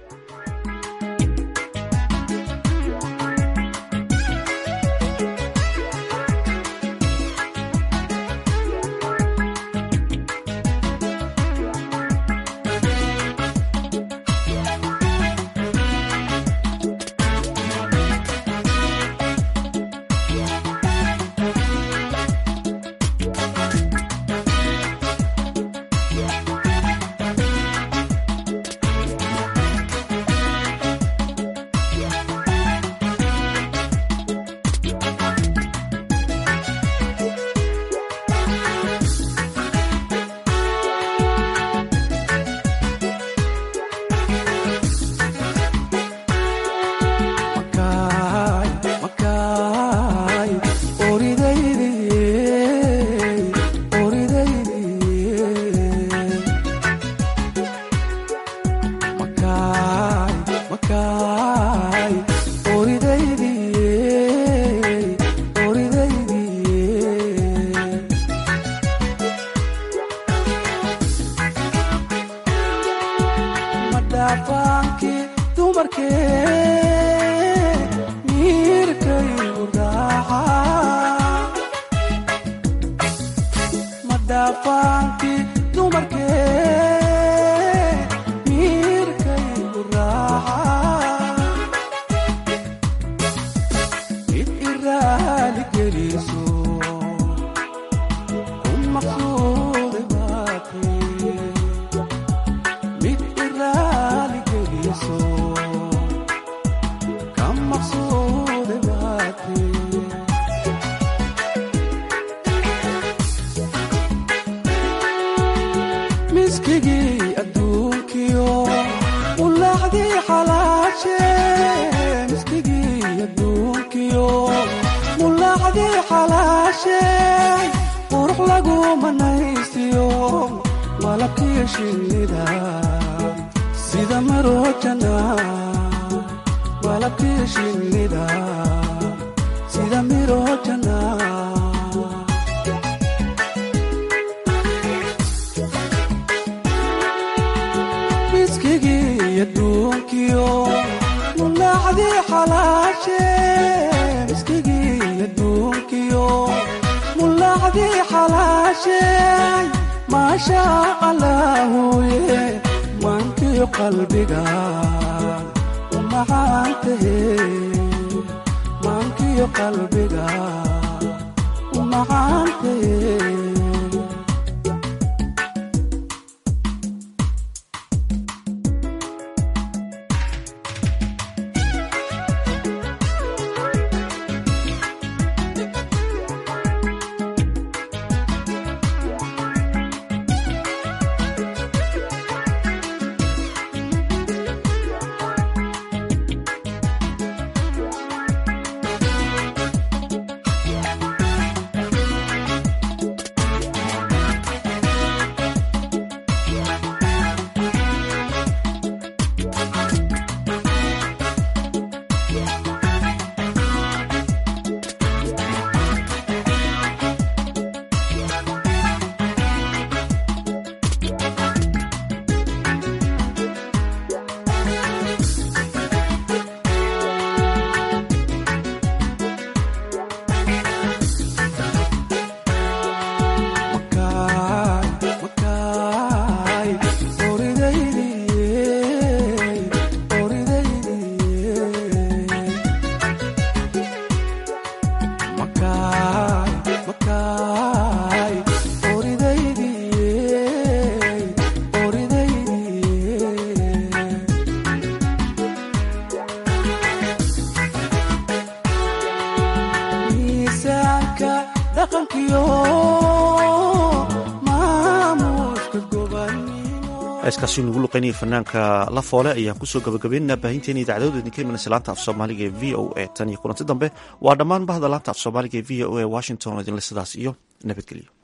heeskaasi nugu luqaynaya fanaanka La Foole ayaan kusoo gabagabaynaynaa baahinteena idaacadooda idinka imanaysa laanta af soomaaliga ee v o a tan iyo kulanti dambe waa dhammaan bahda laanta af soomaaliga ee v o a Washington idinle sidaas iyo nabadgelyo.